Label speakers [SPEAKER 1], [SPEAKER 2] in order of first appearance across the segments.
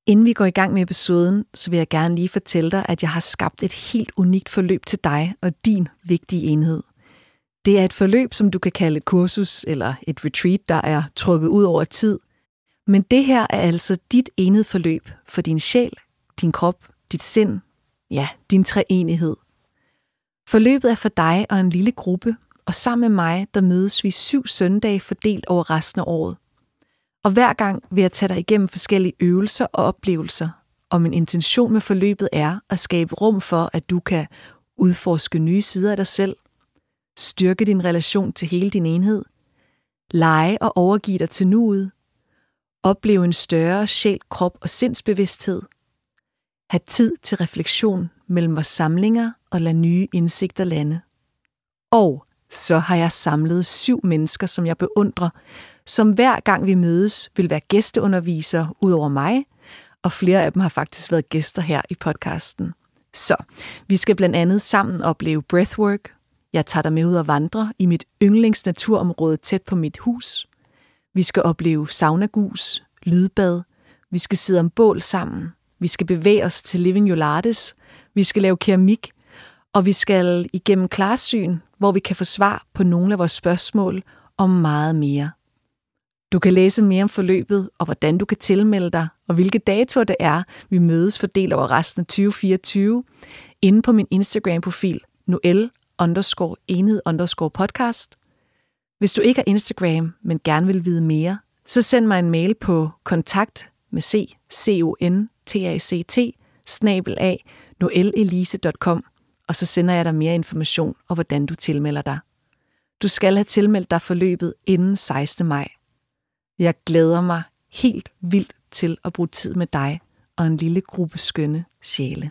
[SPEAKER 1] Inden vi går i gang med episoden, så vil jeg gerne lige fortælle dig, at jeg har skabt et helt unikt forløb til dig og din vigtige enhed. Det er et forløb, som du kan kalde et kursus eller et retreat, der er trukket ud over tid. Men det her er altså dit enhedsforløb for din sjæl, din krop, dit sind, ja, din treenighed. Forløbet er for dig og en lille gruppe, og sammen med mig, der mødes vi 7 søndage fordelt over resten af året. Og hver gang vil jeg tage dig igennem forskellige øvelser og oplevelser, og min intention med forløbet er at skabe rum for, at du kan udforske nye sider af dig selv, styrke din relation til hele din enhed, lege og overgive dig til nuet, opleve en større sjæl, krop og sindsbevidsthed, have tid til refleksion mellem vores samlinger og lade nye indsigter lande. Og så har jeg samlet 7 mennesker, som jeg beundrer, som hver gang vi mødes vil være gæsteundervisere ud over mig, og flere af dem har faktisk været gæster her i podcasten. Så vi skal blandt andet sammen opleve breathwork. Jeg tager dig med ud og vandre i mit yndlingsnaturområde tæt på mit hus. Vi skal opleve saunagus, lydbad. Vi skal sidde om bål sammen. Vi skal bevæge os til Living Pilates. Vi skal lave keramik. Og vi skal igennem klarsyn, hvor vi kan få svar på nogle af vores spørgsmål og meget mere. Du kan læse mere om forløbet og hvordan du kan tilmelde dig, og hvilke datoer det er, vi mødes fordelt over resten af 2024, inde på min Instagram-profil Noel_enhed_podcast. Hvis du ikke har Instagram, men gerne vil vide mere, så send mig en mail på kontakt@noelelise.com, og så sender jeg dig mere information og hvordan du tilmelder dig. Du skal have tilmeldt dig forløbet inden 16. maj. Jeg glæder mig helt vildt til at bruge tid med dig og en lille gruppe skønne sjæle.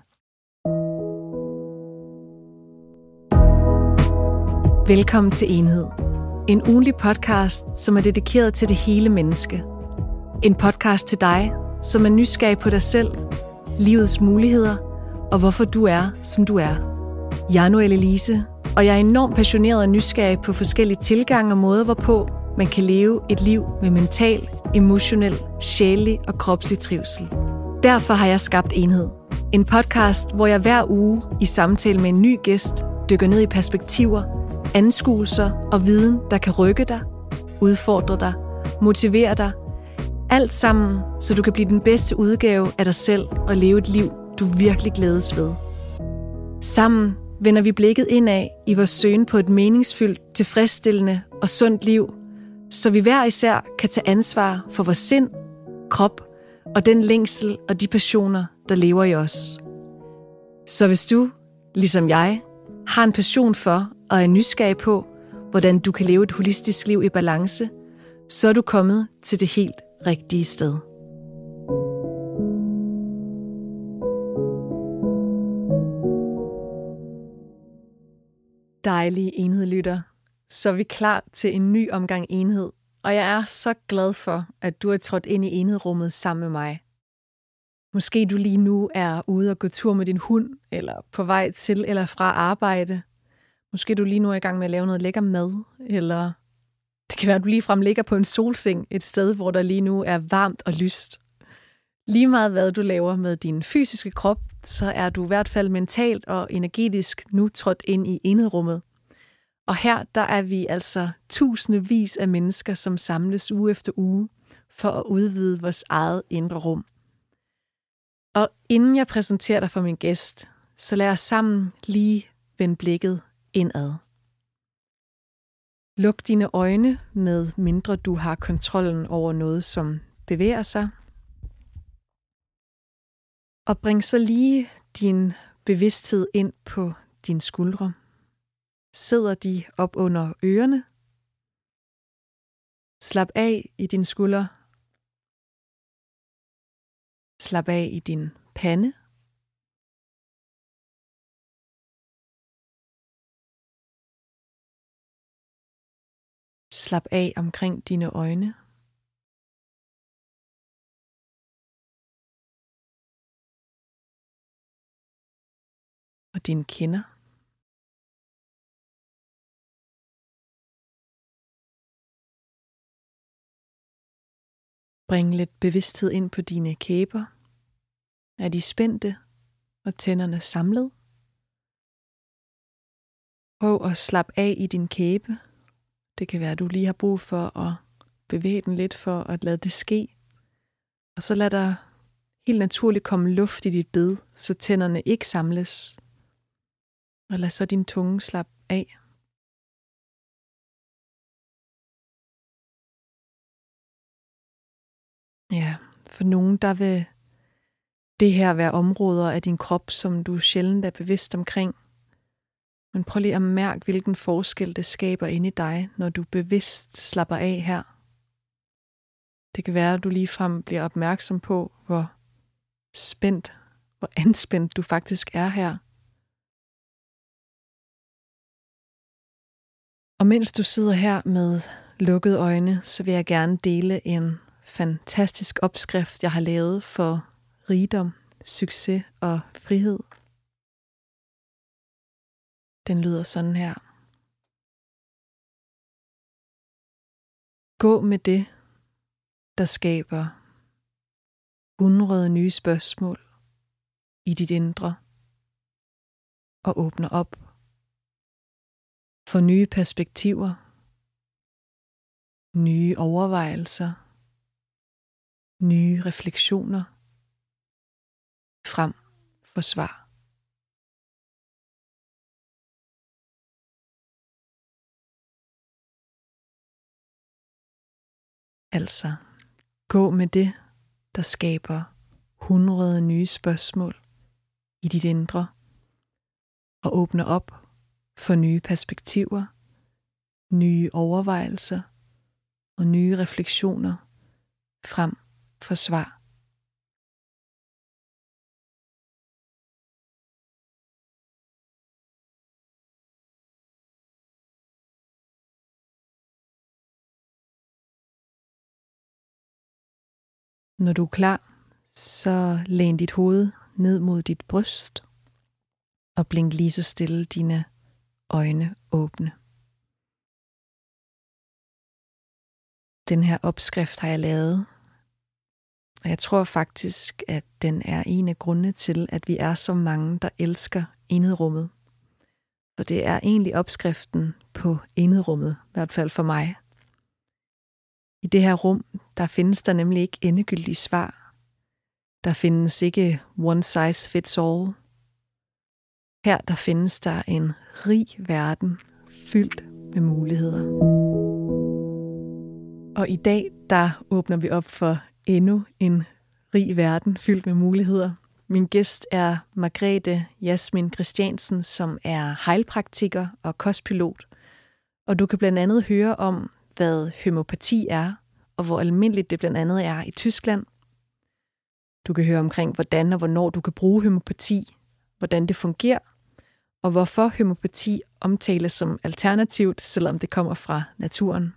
[SPEAKER 1] Velkommen til Enhed. En ugentlig podcast, som er dedikeret til det hele menneske. En podcast til dig, som er nysgerrig på dig selv, livets muligheder og hvorfor du er, som du er. Jeg er Noel Elise, og jeg er enormt passioneret og nysgerrig på forskellige tilgange og måder, hvorpå man kan leve et liv med mental, emotionel, sjælelig og kropslig trivsel. Derfor har jeg skabt Enhed. En podcast, hvor jeg hver uge i samtale med en ny gæst dykker ned i perspektiver, anskuelser og viden, der kan rykke dig, udfordre dig, motivere dig. Alt sammen, så du kan blive den bedste udgave af dig selv og leve et liv, du virkelig glædes ved. Sammen vender vi blikket indad i vores søgen på et meningsfyldt, tilfredsstillende og sundt liv, så vi hver især kan tage ansvar for vores sind, krop og den længsel og de passioner, der lever i os. Så hvis du, ligesom jeg, har en passion for og er nysgerrig på, hvordan du kan leve et holistisk liv i balance, så er du kommet til det helt rigtige sted. Dejlige enhedlytter. Så er vi klar til en ny omgang enhed, og jeg er så glad for, at du er trådt ind i enhedrummet sammen med mig. Måske du lige nu er ude og gå tur med din hund, eller på vej til eller fra arbejde. Måske du lige nu er i gang med at lave noget lækker mad, eller det kan være, at du ligefrem ligger på en solseng et sted, hvor der lige nu er varmt og lyst. Lige meget hvad du laver med din fysiske krop, så er du i hvert fald mentalt og energetisk nu trådt ind i enhedrummet. Og her der er vi altså tusindvis af mennesker, som samles uge efter uge for at udvide vores eget indre rum. Og inden jeg præsenterer dig for min gæst, så lad os sammen lige vende blikket indad. Luk dine øjne, med mindre du har kontrollen over noget, som bevæger sig. Og bring så lige din bevidsthed ind på dine skuldre. Sidder de op under ørerne? Slap af i din skulder. Slap af i din pande. Slap af omkring dine øjne. Og dine kinder. Bring lidt bevidsthed ind på dine kæber Er de spændte og tænderne samlet? Prøv at slappe af i din kæbe. Det kan være, at du lige har brug for at bevæge den lidt for at lade det ske. Og så lad der helt naturligt komme luft i dit bid, så tænderne ikke samles. Og lad så din tunge slappe af. Ja, for nogen der vil det her være områder af din krop, som du sjældent er bevidst omkring. Men prøv lige at mærke, hvilken forskel det skaber inde i dig, når du bevidst slapper af her. Det kan være, at du ligefrem bliver opmærksom på, hvor spændt, hvor anspændt du faktisk er her. Og mens du sidder her med lukkede øjne, så vil jeg gerne dele en fantastisk opskrift, jeg har lavet for rigdom, succes og frihed. Den lyder sådan her. Gå med det, der skaber 100 nye spørgsmål i dit indre og åbner op for nye perspektiver, nye overvejelser, nye refleksioner frem for svar. Altså, gå med det, der skaber 100 nye spørgsmål i dit indre og åbner op for nye perspektiver, nye overvejelser og nye refleksioner frem for svar. Når du er klar, så læn dit hoved ned mod dit bryst og blink lige så stille dine øjne åbne. Den her opskrift har jeg lavet, og jeg tror faktisk, at den er en af grundene til, at vi er så mange, der elsker enhedrummet. For det er egentlig opskriften på enhedrummet, i hvert fald for mig. I det her rum, der findes der nemlig ikke endegyldige svar. Der findes ikke one size fits all. Her der findes der en rig verden fyldt med muligheder. Og i dag der åbner vi op for endnu en rig verden fyldt med muligheder. Min gæst er Margrethe Jasmin Christiansen, som er heilpraktiker og kostpilot. Og du kan blandt andet høre om, hvad homøopati er, og hvor almindeligt det blandt andet er i Tyskland. Du kan høre omkring, hvordan og hvornår du kan bruge homøopati, hvordan det fungerer, og hvorfor homøopati omtales som alternativt, selvom det kommer fra naturen.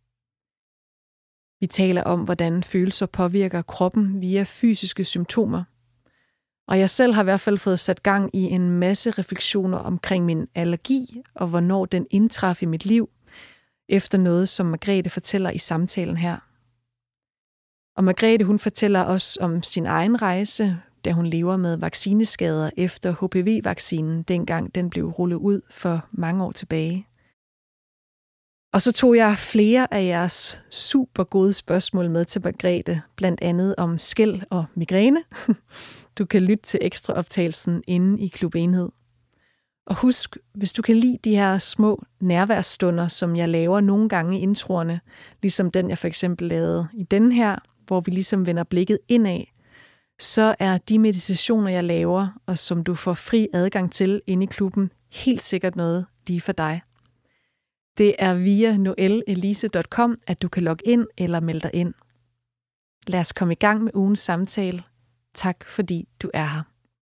[SPEAKER 1] Vi taler om, hvordan følelser påvirker kroppen via fysiske symptomer. Og jeg selv har i hvert fald fået sat gang i en masse refleksioner omkring min allergi, og hvornår den indtraf i mit liv, efter noget, som Margrethe fortæller i samtalen her. Og Margrethe, hun fortæller også om sin egen rejse, da hun lever med vaccineskader efter HPV-vaccinen, dengang den blev rullet ud for mange år tilbage. Og så tog jeg flere af jeres super gode spørgsmål med til Margrethe, blandt andet om skel og migræne. Du kan lytte til ekstraoptagelsen inde i Klub Enhed. Og husk, hvis du kan lide de her små nærværsstunder, som jeg laver nogle gange i introerne, ligesom den jeg for eksempel lavede i den her, hvor vi ligesom vender blikket indad, så er de meditationer, jeg laver, og som du får fri adgang til inde i klubben, helt sikkert noget lige for dig. Det er via noelelise.com, at du kan logge ind eller melde dig ind. Lad os komme i gang med ugens samtale. Tak fordi du er her.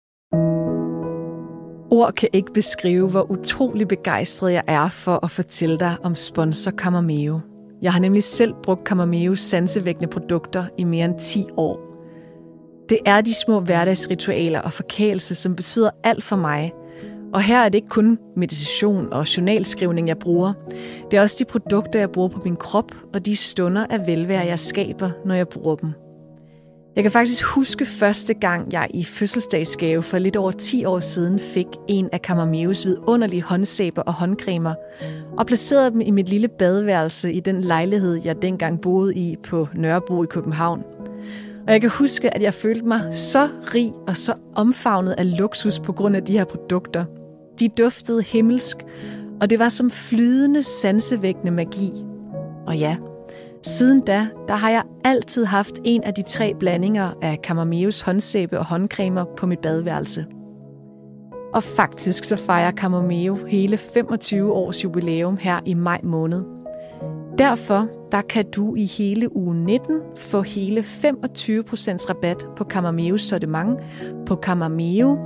[SPEAKER 1] Ord kan ikke beskrive, hvor utrolig begejstret jeg er for at fortælle dig om sponsor Camameo. Jeg har nemlig selv brugt Camameos sansevækkende produkter i mere end 10 år. Det er de små hverdagsritualer og forkælelse, som betyder alt for mig. Og her er det ikke kun meditation og journalskrivning, jeg bruger. Det er også de produkter, jeg bruger på min krop, og de stunder af velvære, jeg skaber, når jeg bruger dem. Jeg kan faktisk huske første gang, jeg i fødselsdagsgave for lidt over 10 år siden fik en af Camameos vidunderlige håndsæber og håndcremer, og placerede dem i mit lille badeværelse i den lejlighed, jeg dengang boede i på Nørrebro i København. Og jeg kan huske, at jeg følte mig så rig og så omfavnet af luksus på grund af de her produkter. De duftede himmelsk, og det var som flydende, sansevækkende magi. Og ja, siden da har jeg altid haft en af de 3 blandinger af Camameos håndsæbe og håndcremer på mit badeværelse. Og faktisk så fejrer Camameo hele 25 års jubilæum her i maj måned. Derfor der kan du i hele uge 19 få hele 25% rabat på Camameos sortiment på Camameo,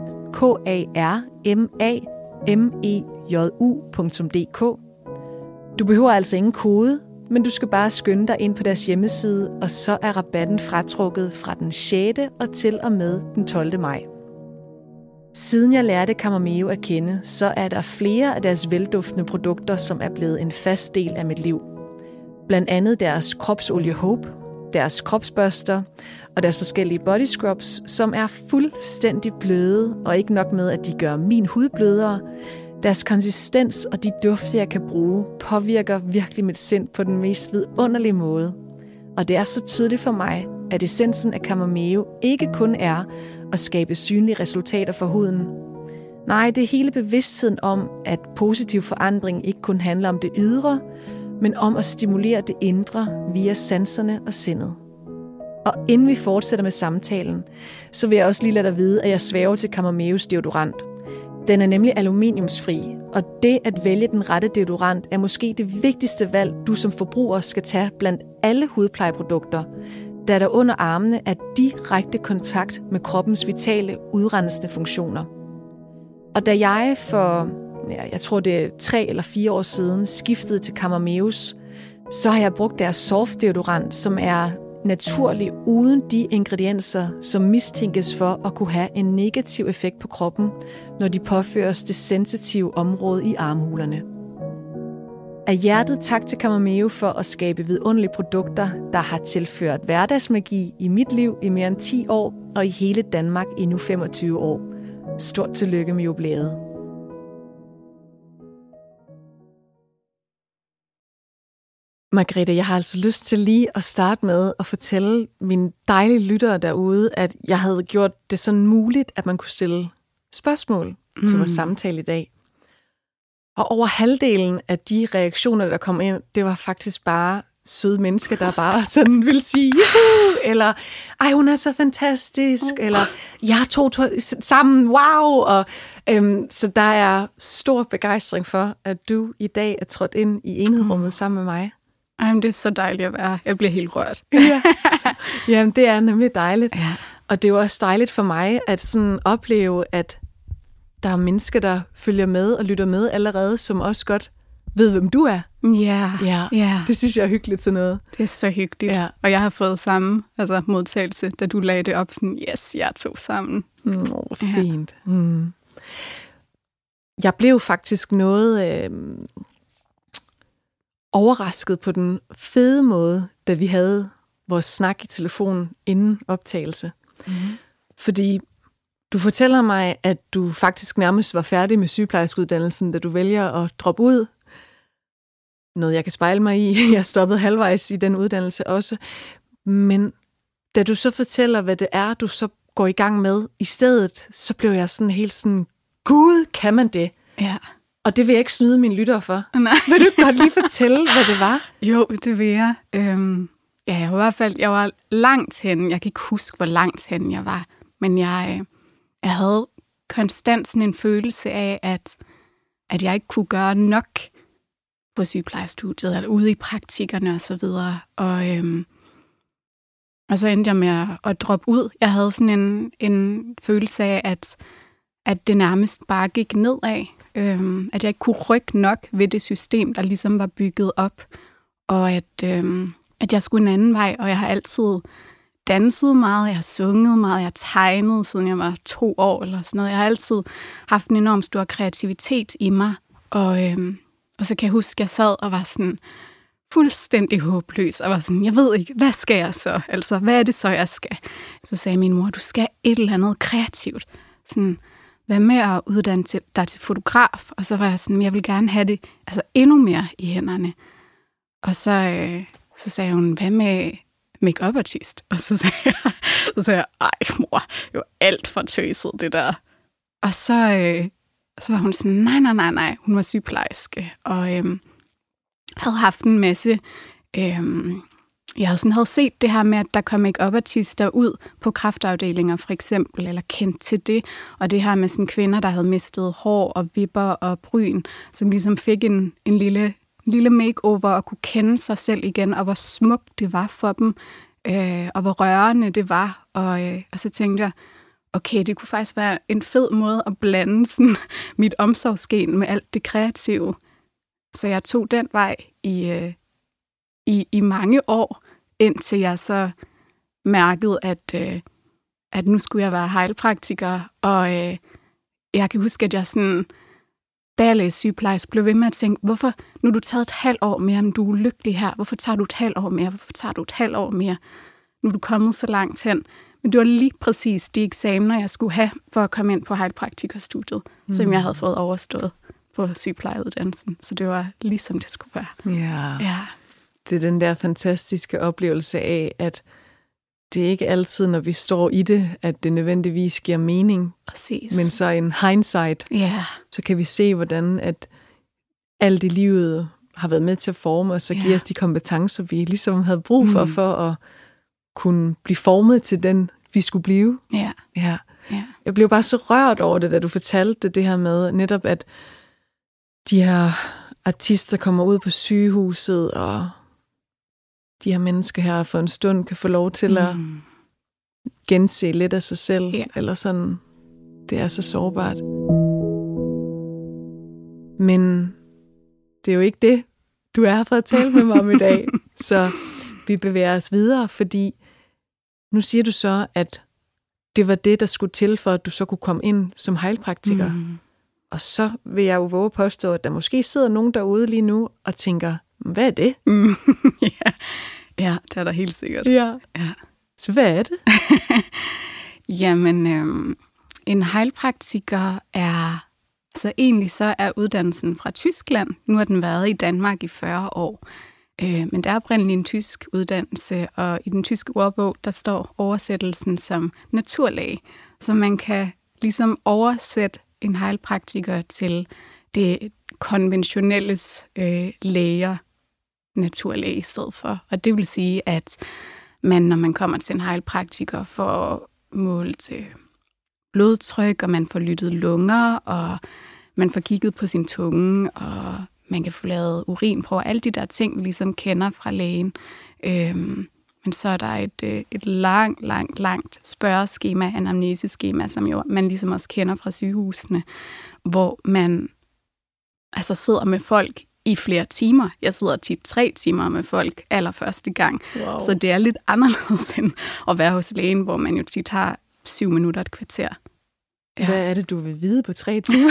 [SPEAKER 1] KARMAMEJU.dk. Du behøver altså ingen kode, men du skal bare skynde dig ind på deres hjemmeside, og så er rabatten fratrukket fra den 6. og til og med den 12. maj. Siden jeg lærte Camameo at kende, så er der flere af deres velduftende produkter, som er blevet en fast del af mit liv. Blandt andet deres kropsolie Hope, deres kropsbørster og deres forskellige body scrubs, som er fuldstændig bløde, og ikke nok med, at de gør min hud blødere. Deres konsistens og de dufte, jeg kan bruge, påvirker virkelig mit sind på den mest vidunderlige måde. Og det er så tydeligt for mig, at essensen af Camameo ikke kun er at skabe synlige resultater for huden. Nej, det er hele bevidstheden om, at positiv forandring ikke kun handler om det ydre, men om at stimulere det indre via sanserne og sindet. Og inden vi fortsætter med samtalen, så vil jeg også lige lade dig vide, at jeg sværger til Camameos deodorant. Den er nemlig aluminiumsfri, og det at vælge den rette deodorant er måske det vigtigste valg, du som forbruger skal tage blandt alle hudplejeprodukter, da der under armene er direkte kontakt med kroppens vitale udrensende funktioner. Og da jeg for, jeg tror det er 3 eller 4 år siden, skiftede til Camameos, så har jeg brugt deres soft deodorant, som er naturlig uden de ingredienser, som mistænkes for at kunne have en negativ effekt på kroppen, når de påføres det sensitive område i armhulerne. Af hjertet tak til Camameo for at skabe vidunderlige produkter, der har tilført hverdagsmagi i mit liv i mere end 10 år, og i hele Danmark i nu 25 år. Stort tillykke med jubilæet. Margrethe, jeg har altså lyst til lige at starte med at fortælle mine dejlige lyttere derude, at jeg havde gjort det sådan muligt, at man kunne stille spørgsmål til vores samtale i dag. Og over halvdelen af de reaktioner, der kom ind, det var faktisk bare søde mennesker, der bare sådan ville sige, juhu, eller ej, hun er så fantastisk, eller jeg tog sammen, wow. Og, så der er stor begejstring for, at du i dag er trådt ind i enhedrummet sammen med mig.
[SPEAKER 2] Ej, det er så dejligt at være. Jeg bliver helt rørt.
[SPEAKER 1] Ja. Jamen, det er nemlig dejligt. Ja. Og det er jo også dejligt for mig at sådan opleve, at der er mennesker, der følger med og lytter med allerede, som også godt ved, hvem du er. Ja. Det synes jeg er hyggeligt sådan noget.
[SPEAKER 2] Det er så hyggeligt. Ja. Og jeg har fået samme modtagelse, da du lagde det op. Sådan, yes, jeg tog sammen.
[SPEAKER 1] Fint. Ja. Jeg blev faktisk noget overrasket på den fede måde, da vi havde vores snak i telefonen inden optagelse. Fordi du fortæller mig, at du faktisk nærmest var færdig med sygeplejerskeuddannelsen, da du vælger at droppe ud. Noget, jeg kan spejle mig i. Jeg stoppede halvvejs i den uddannelse også. Men da du så fortæller, hvad det er, du så går i gang med i stedet, så blev jeg sådan helt sådan, Gud, kan man det?
[SPEAKER 2] Ja.
[SPEAKER 1] Og det vil jeg ikke snyde mine lyttere for. Nej. Vil du godt lige fortælle, hvad det var?
[SPEAKER 2] Jo, det vil jeg. Jeg var langt henne. Jeg kan ikke huske, hvor langt henne jeg var. Men jeg havde konstant sådan en følelse af, at jeg ikke kunne gøre nok på sygeplejestudiet, eller ude i praktikkerne og så videre. Og så endte jeg med at droppe ud. Jeg havde sådan en følelse af, at det nærmest bare gik nedad. At jeg ikke kunne rykke nok ved det system, der ligesom var bygget op. Og at jeg skulle en anden vej, og jeg har altid danset meget, jeg har sunget meget, jeg har tegnet, siden jeg var 2 år eller sådan noget. Jeg har altid haft en enorm stor kreativitet i mig. Og så kan jeg huske, at jeg sad og var sådan fuldstændig håbløs, og var sådan, jeg ved ikke, hvad skal jeg så? Altså, hvad er det så, jeg skal? Så sagde min mor, du skal et eller andet kreativt. Sådan, hvad med at uddanne dig til fotograf? Og så var jeg sådan, jeg vil gerne have det altså, endnu mere i hænderne. Og så sagde hun, hvad med make-up-artist? Og så sagde jeg, ej mor, det var alt for tøset, det der. Og så var hun sådan, nej, hun var sygeplejerske, og havde haft en masse, jeg havde set det her med, at der kom make-up-artister ud på kræftafdelinger for eksempel, eller kendt til det, og det her med sådan kvinder, der havde mistet hår og vipper og bryn, som ligesom fik en lille makeover og kunne kende sig selv igen, og hvor smukt det var for dem, og hvor rørende det var. Og så tænkte jeg, okay, det kunne faktisk være en fed måde at blande sådan, mit omsorgsgen med alt det kreative. Så jeg tog den vej i mange år, indtil jeg så mærkede, at nu skulle jeg være heilpraktiker. Og jeg kan huske, at jeg sådan, da jeg læste sygeplejerske, blev ved med at tænke, hvorfor nu er du taget et halvt år mere, men du er lykkelig her. Hvorfor tager du et halvt år mere? Hvorfor tager du et halvt år mere? Nu er du kommet så langt hen. Men det var lige præcis de eksamener, jeg skulle have for at komme ind på heilpraktikerstudiet, som jeg havde fået overstået på sygeplejeuddannelsen. Så det var ligesom det skulle være.
[SPEAKER 1] Ja. Det er den der fantastiske oplevelse af, at det er ikke altid, når vi står i det, at det nødvendigvis giver mening.
[SPEAKER 2] Præcis.
[SPEAKER 1] Men så en hindsight, så kan vi se, hvordan at alt i livet har været med til at forme os, og give os de kompetencer, vi ligesom havde brug for at kunne blive formet til den, vi skulle blive. Ja. Jeg blev bare så rørt over det, da du fortalte det her med netop, at de her artister kommer ud på sygehuset, og de her mennesker her for en stund kan få lov til at gense lidt af sig selv, eller sådan. Det er så sårbart. Men det er jo ikke det, du er her for at tale med mig om i dag. Så vi bevæger os videre, fordi nu siger du så, at det var det, der skulle til, for at du så kunne komme ind som heilpraktiker. Og så vil jeg jo våge at påstå, at der måske sidder nogen derude lige nu og tænker, hvad er det?
[SPEAKER 2] Ja, det er der helt sikkert.
[SPEAKER 1] Ja. Så hvad er det?
[SPEAKER 2] Jamen, en heilpraktiker er, altså egentlig så er uddannelsen fra Tyskland. Nu har den været i Danmark i 40 år. Men det er oprindeligt en tysk uddannelse, og i den tyske ordbog, der står oversættelsen som naturlæge. Så man kan ligesom oversætte en heilpraktiker til det konventionelles læger, naturlæge i stedet for. Og det vil sige, at man, når man kommer til en heilpraktiker, får målt til blodtryk, og man får lyttet lunger, og man får kigget på sin tunge, og man kan få lavet urinprøver, alle de der ting, vi ligesom kender fra lægen. Men så er der et langt spørgeskema, anamneseskema, som jo man ligesom også kender fra sygehusene, hvor man altså sidder med folk i flere timer. Jeg sidder tit 3 timer med folk allerførste gang. Wow. Så det er lidt anderledes end at være hos lægen, hvor man jo tit har 7 minutter et kvarter.
[SPEAKER 1] Ja. Hvad er det, du vil vide på 3 timer?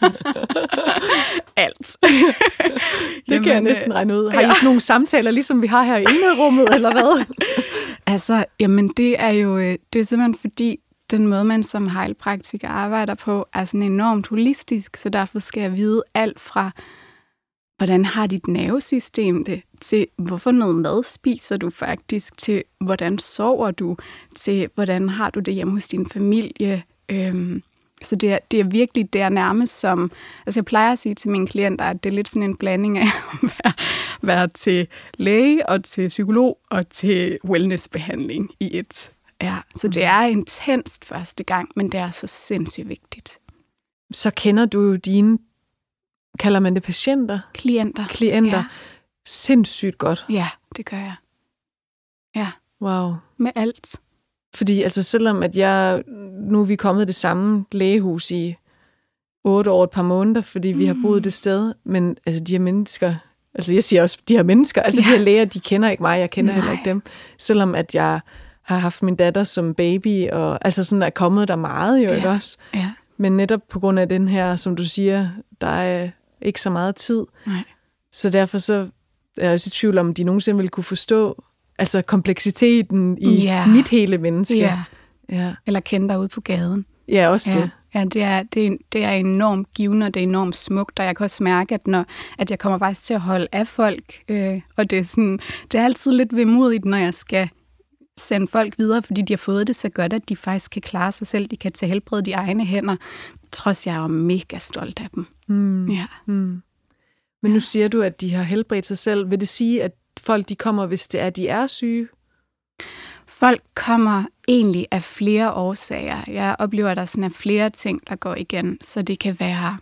[SPEAKER 2] Alt.
[SPEAKER 1] Det kan jeg næsten regne ud. Har I sådan nogle samtaler, ligesom vi har her i inderummet, eller hvad?
[SPEAKER 2] Altså, jamen det er jo det er simpelthen fordi, den måde, man som heilpraktiker arbejder på, er sådan enormt holistisk, så derfor skal jeg vide alt fra, hvordan har dit nervesystem det, til hvorfor noget mad spiser du faktisk, til hvordan sover du, til hvordan har du det hjemme hos din familie. Så det er virkelig, det er nærmest som, altså jeg plejer at sige til mine klienter, at det er lidt sådan en blanding af at være til læge og til psykolog og til wellnessbehandling i et. Ja, så det er intenst første gang, men det er så sindssygt vigtigt.
[SPEAKER 1] Så kender du jo dine, kalder man det patienter?
[SPEAKER 2] Klienter.
[SPEAKER 1] Ja. Sindssygt godt.
[SPEAKER 2] Ja, det gør jeg. Ja.
[SPEAKER 1] Wow.
[SPEAKER 2] Med alt.
[SPEAKER 1] Fordi altså selvom at nu er vi kommet det samme lægehus i 8 år, et par måneder, fordi vi har boet det sted, men altså de her mennesker, altså jeg siger også de her mennesker, altså de her læger, de kender ikke mig, jeg kender heller ikke dem. Selvom at jeg har haft min datter som baby, og altså sådan er kommet der meget jo, ikke også?
[SPEAKER 2] Ja.
[SPEAKER 1] Men netop på grund af den her, som du siger, der er ikke så meget tid.
[SPEAKER 2] Nej.
[SPEAKER 1] Så derfor så Jeg er også i tvivl om, de nogensinde vil kunne forstå altså kompleksiteten i mit hele menneske.
[SPEAKER 2] Ja. Eller kende dig ude på gaden.
[SPEAKER 1] Ja, også det.
[SPEAKER 2] Ja, det er enormt givende, og det er enormt smukt, og jeg kan også mærke, at jeg kommer faktisk til at holde af folk, og det er altid lidt vemodigt, når jeg skal sende folk videre, fordi de har fået det så godt, at de faktisk kan klare sig selv, de kan tage helbredet i egne hænder, trods jeg er mega stolt af dem.
[SPEAKER 1] Men nu siger du, at de har helbredt sig selv. Vil det sige, at folk de kommer, hvis det er, de er syge?
[SPEAKER 2] Folk kommer egentlig af flere årsager. Jeg oplever, at der sådan er flere ting, der går igen. Så det kan være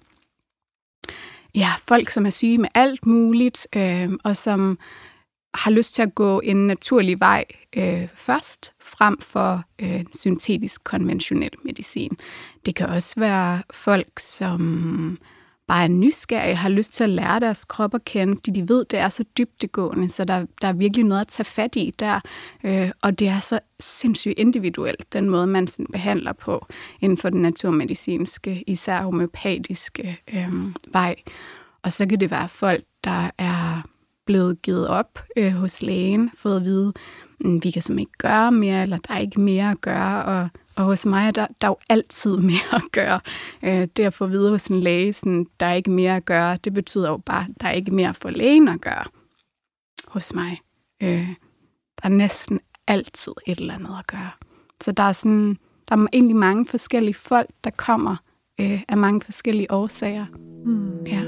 [SPEAKER 2] folk, som er syge med alt muligt, og som har lyst til at gå en naturlig vej først, frem for syntetisk konventionel medicin. Det kan også være folk, som bare er nysgerrige, har lyst til at lære deres krop at kende, fordi de ved, det er så dybdegående, så der er virkelig noget at tage fat i der. Og det er så sindssygt individuelt, den måde, man behandler på inden for den naturmedicinske, især homøopatiske vej. Og så kan det være folk, der er blevet givet op hos lægen, fået at vide, vi kan simpelthen ikke gøre mere, eller der er ikke mere at gøre, og hos mig der er jo altid mere at gøre. Det at få at vide hos en læge, sådan, der er ikke mere at gøre, det betyder jo bare, der er ikke mere for lægen at gøre hos mig. Der er næsten altid et eller andet at gøre. Så der er egentlig mange forskellige folk, der kommer af mange forskellige årsager. Ja.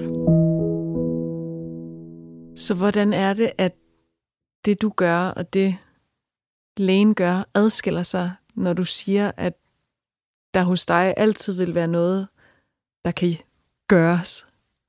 [SPEAKER 1] Så hvordan er det, at det du gør, og det lægen gør, adskiller sig, når du siger, at der hos dig altid vil være noget, der kan gøres?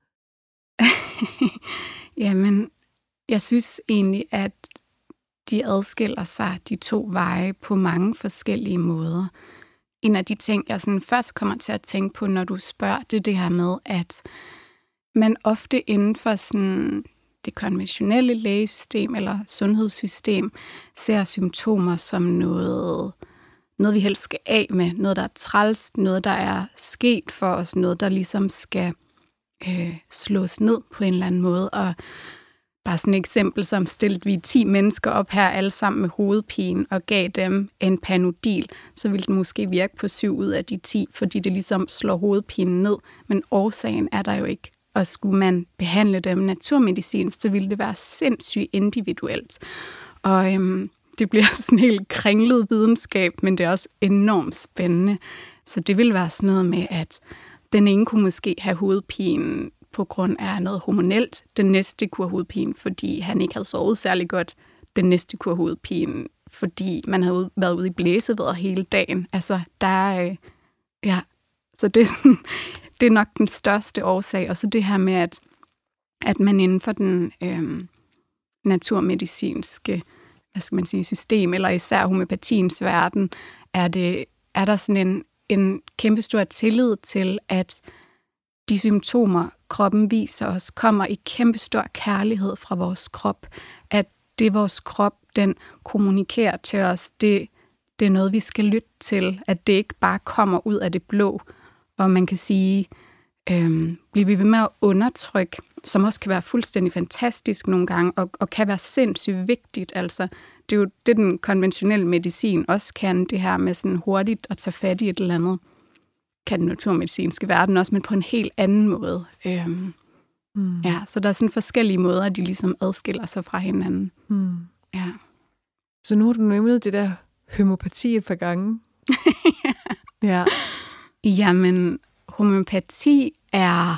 [SPEAKER 2] Jamen, jeg synes egentlig, at de adskiller sig, de to veje, på mange forskellige måder. En af de ting, jeg sådan først kommer til at tænke på, når du spørger, det er det her med, at man ofte inden for sådan det konventionelle lægesystem eller sundhedssystem ser symptomer som noget vi helst skal af med, noget der er træls, noget der er sket for os, noget der ligesom skal slås ned på en eller anden måde. Og bare sådan et eksempel, som stillede vi 10 mennesker op her, alle sammen med hovedpine, og gav dem en Panodil, så ville den måske virke på 7 ud af de 10, fordi det ligesom slår hovedpinen ned, men årsagen er der jo ikke. Og skulle man behandle dem naturmedicinsk, så ville det være sindssygt individuelt. Og det bliver sådan en helt kringlet videnskab, men det er også enormt spændende. Så det vil være sådan noget med, at den ene kunne måske have hovedpine på grund af noget hormonelt. Den næste kunne have hovedpine, fordi han ikke havde sovet særlig godt. Den næste kunne have hovedpine, fordi man havde været ude i blæsevejr hele dagen. Altså, så det er sådan... Det er nok den største årsag, og så det her med, at man inden for den naturmedicinske, system, eller især homøopatiens verden, er der sådan en kæmpe stor tillid til, at de symptomer, kroppen viser os, kommer i kæmpe stor kærlighed fra vores krop. At det vores krop, den kommunikerer til os, det er noget, vi skal lytte til. At det ikke bare kommer ud af det blå. Og man kan sige, bliver vi ved med at undertrykke, som også kan være fuldstændig fantastisk nogle gange, og kan være sindssygt vigtigt. Altså, det er jo det, den konventionelle medicin også kan, det her med sådan hurtigt at tage fat i et eller andet. Kan den naturmedicinske verden også, men på en helt anden måde. Ja, så der er sådan forskellige måder, de ligesom adskiller sig fra hinanden. Ja.
[SPEAKER 1] Så nu har du nævnt det der homøopati et par gange. Ja.
[SPEAKER 2] Jamen, homøopati er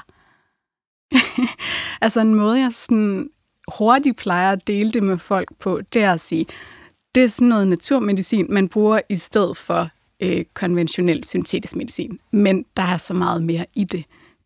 [SPEAKER 2] altså en måde, jeg sådan hurtigt plejer at dele det med folk på, det er at sige, det er sådan noget naturmedicin, man bruger i stedet for konventionel syntetisk medicin. Men der er så meget mere i det.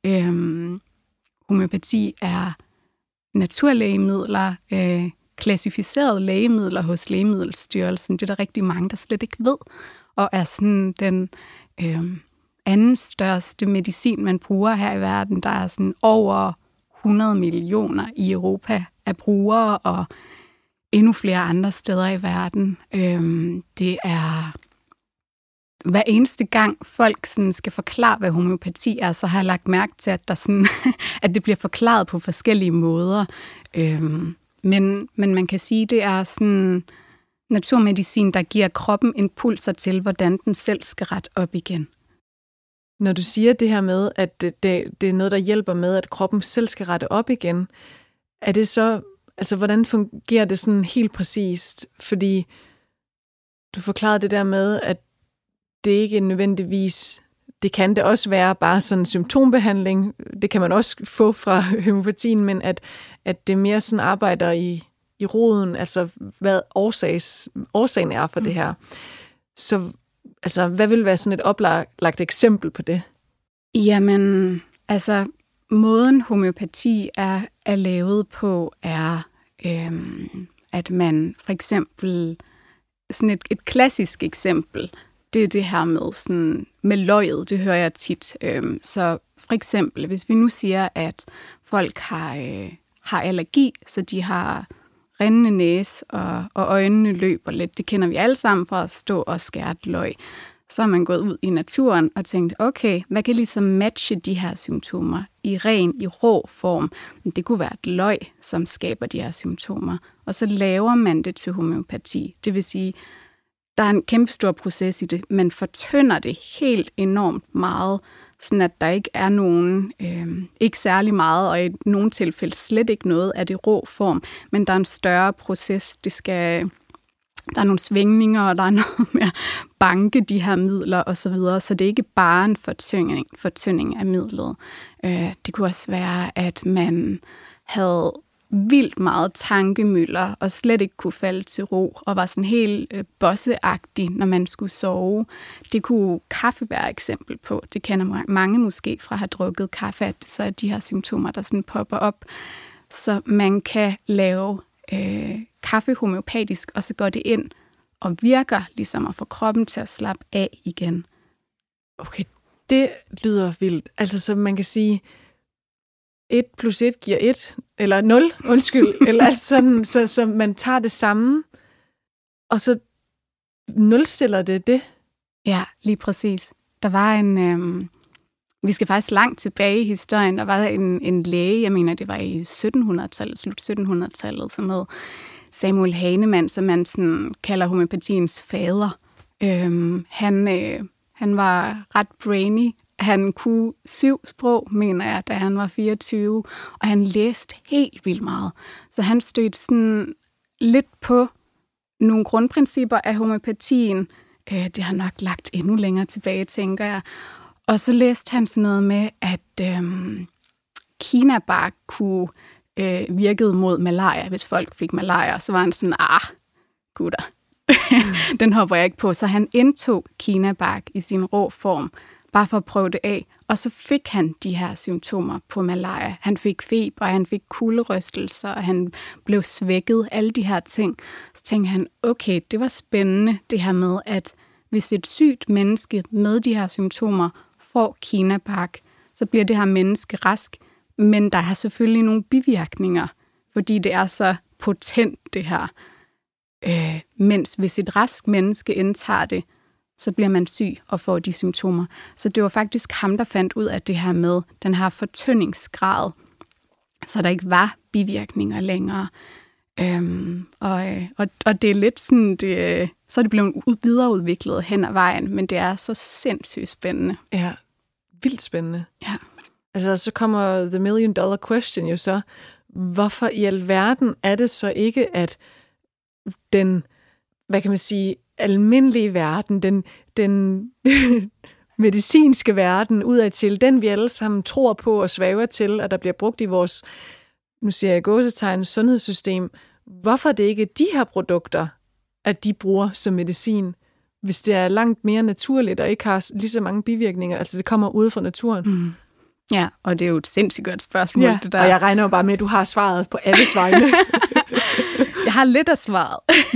[SPEAKER 2] Homøopati er naturlægemidler, klassificerede lægemidler hos Lægemiddelstyrelsen. Det er der rigtig mange, der slet ikke ved, og er sådan den anden største medicin, man bruger her i verden. Der er sådan over 100 millioner i Europa af brugere, og endnu flere andre steder i verden. Det er hver eneste gang folk sådan skal forklare, hvad homøopati er, så har jeg lagt mærke til, at, der sådan, at det bliver forklaret på forskellige måder. Men man kan sige, det er sådan naturmedicin, der giver kroppen impulser til, hvordan den selv skal rette op igen.
[SPEAKER 1] Når du siger det her med, at det er noget, der hjælper med, at kroppen selv skal rette op igen, er det så, altså hvordan fungerer det sådan helt præcist? Fordi du forklarede det der med, at det ikke nødvendigvis, det kan det også være bare sådan symptombehandling, det kan man også få fra homøopatien, men at det mere sådan arbejder i roden, altså hvad årsagen er for det her. Så altså, hvad vil være sådan et oplagt eksempel på det?
[SPEAKER 2] Jamen, altså, måden homøopati er lavet på, er, at man for eksempel, sådan et klassisk eksempel, det er det her med løget, det hører jeg tit. Så for eksempel, hvis vi nu siger, at folk har allergi, så de har rindende næse, og øjnene løber lidt. Det kender vi alle sammen fra at stå og skære et løg. Så er man gået ud i naturen og tænkt, okay, hvad kan ligesom matche de her symptomer i rå form? Det kunne være et løg, som skaber de her symptomer. Og så laver man det til homøopati. Det vil sige, der er en kæmpe stor proces i det. Man fortynder det helt enormt meget, sådan at der ikke er nogen, ikke særlig meget, og i nogle tilfælde slet ikke noget af det rå form, men der er en større proces. Der er nogle svingninger, og der er noget med at banke de her midler osv., så det er ikke bare en fortynding af midlet. Det kunne også være, at man havde vildt meget tankemøller, og slet ikke kunne falde til ro, og var sådan helt bosseagtig, når man skulle sove. Det kunne kaffe være et eksempel på. Det kender mange måske fra at have drukket kaffe, at så er de her symptomer, der sådan popper op. Så man kan lave kaffe homøopatisk, og så går det ind og virker ligesom at få kroppen til at slappe af igen.
[SPEAKER 1] Okay, det lyder vildt. Altså, så man kan sige, 1 + 1 giver 1, eller 0, undskyld, eller altså sådan, så man tager det samme, og så nulstiller det. Ja,
[SPEAKER 2] lige præcis. Der var vi skal faktisk langt tilbage i historien, der var en læge, jeg mener, det var i 1700-tallet, slut 1700-tallet, som hed Samuel Hahnemann, som man sådan kalder homøopatiens fader. Han var ret brainy. Han kunne 7 sprog, mener jeg, da han var 24, og han læste helt vildt meget. Så han stødte sådan lidt på nogle grundprincipper af homøopatien. Det har nok lagt endnu længere tilbage, tænker jeg. Og så læste han sådan noget med, at kinabark kunne virkede mod malaria. Hvis folk fik malaria, så var han sådan, gutter, den hopper jeg ikke på. Så han indtog kinabark i sin rå form, bare for at prøve det af. Og så fik han de her symptomer på malaria. Han fik feber, han fik kulderystelser, og han blev svækket, alle de her ting. Så tænkte han, okay, det var spændende det her med, at hvis et sygt menneske med de her symptomer får kinabark, så bliver det her menneske rask. Men der er selvfølgelig nogle bivirkninger, fordi det er så potent, det her. Mens hvis et rask menneske indtager det, så bliver man syg og får de symptomer. Så det var faktisk ham, der fandt ud af det her med den her fortyndingsgrad, så der ikke var bivirkninger længere. Og det er lidt sådan, så er det blevet videreudviklet hen ad vejen, men det er så sindssygt spændende.
[SPEAKER 1] Ja, vildt spændende.
[SPEAKER 2] Ja.
[SPEAKER 1] Altså, så kommer the $1 million question jo så. Hvorfor i alverden er det så ikke, at den, hvad kan man sige, almindelige verden, den medicinske verden udadtil, den vi alle sammen tror på og svæver til, og der bliver brugt i vores, nu siger jeg gåsetegn, sundhedssystem. Hvorfor er det ikke de her produkter, at de bruger som medicin, hvis det er langt mere naturligt og ikke har lige så mange bivirkninger, altså det kommer ude fra naturen?
[SPEAKER 2] Mm. Ja, og det er jo et sindssygt godt spørgsmål,
[SPEAKER 1] ja, det der. Og jeg regner jo bare med, at du har svaret på alles vegne.
[SPEAKER 2] Jeg har lidt af svaret,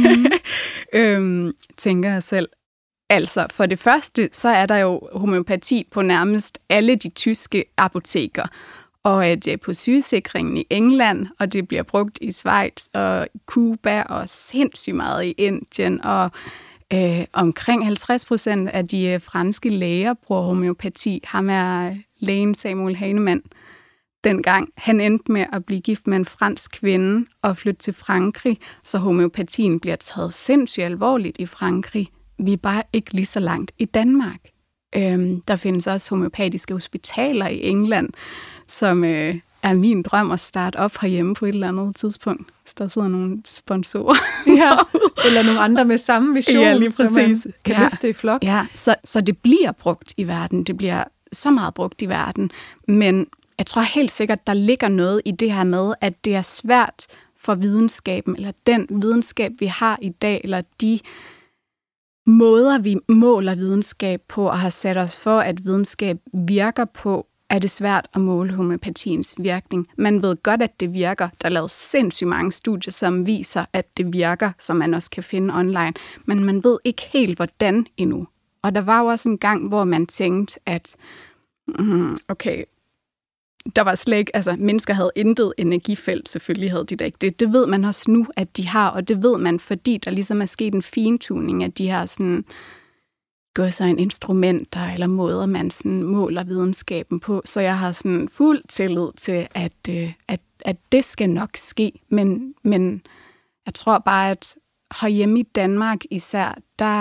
[SPEAKER 2] tænker jeg selv. Altså, for det første, så er der jo homøopati på nærmest alle de tyske apoteker. Og det er på sygesikringen i England, og det bliver brugt i Schweiz og Cuba og sindssygt meget i Indien. Og omkring 50% af de franske læger bruger homøopati. Ham er lægen Samuel Hahnemann, dengang. Han endte med at blive gift med en fransk kvinde og flytte til Frankrig, så homøopatien bliver taget sindssygt alvorligt i Frankrig. Vi er bare ikke lige så langt i Danmark. Der findes også homøopatiske hospitaler i England, som er min drøm at starte op herhjemme på et eller andet tidspunkt, hvis der sidder nogle sponsorer.
[SPEAKER 1] Ja, eller nogle andre med samme vision,
[SPEAKER 2] ja, lige præcis.
[SPEAKER 1] Som man kan løfte i flok.
[SPEAKER 2] Ja, så det bliver brugt i verden. Det bliver så meget brugt i verden. Men jeg tror helt sikkert, der ligger noget i det her med, at det er svært for videnskaben, eller den videnskab, vi har i dag, eller de måder, vi måler videnskab på, og har sat os for, at videnskab virker på, er det svært at måle homøopatiens virkning. Man ved godt, at det virker. Der er lavet sindssygt mange studier, som viser, at det virker, som man også kan finde online. Men man ved ikke helt, hvordan endnu. Og der var jo også en gang, hvor man tænkte, at okay, der var slet ikke, altså mennesker havde intet energifelt, selvfølgelig havde de da ikke det. Det ved man også nu, at de har, og det ved man, fordi der ligesom er sket en fintuning af de her sådan en instrumenter eller måder, man sådan måler videnskaben på. Så jeg har sådan fuld tillid til, at det skal nok ske. Men jeg tror bare, at herhjemme i Danmark især,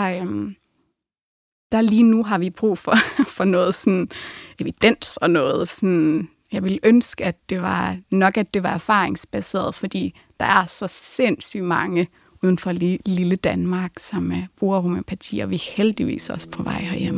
[SPEAKER 2] der lige nu har vi brug for noget sådan evidens og noget sådan. Jeg ville ønske, at det var erfaringsbaseret, fordi der er så sindssygt mange uden for lille Danmark, som bruger homøopati, og vi er heldigvis også på vej herhjemme.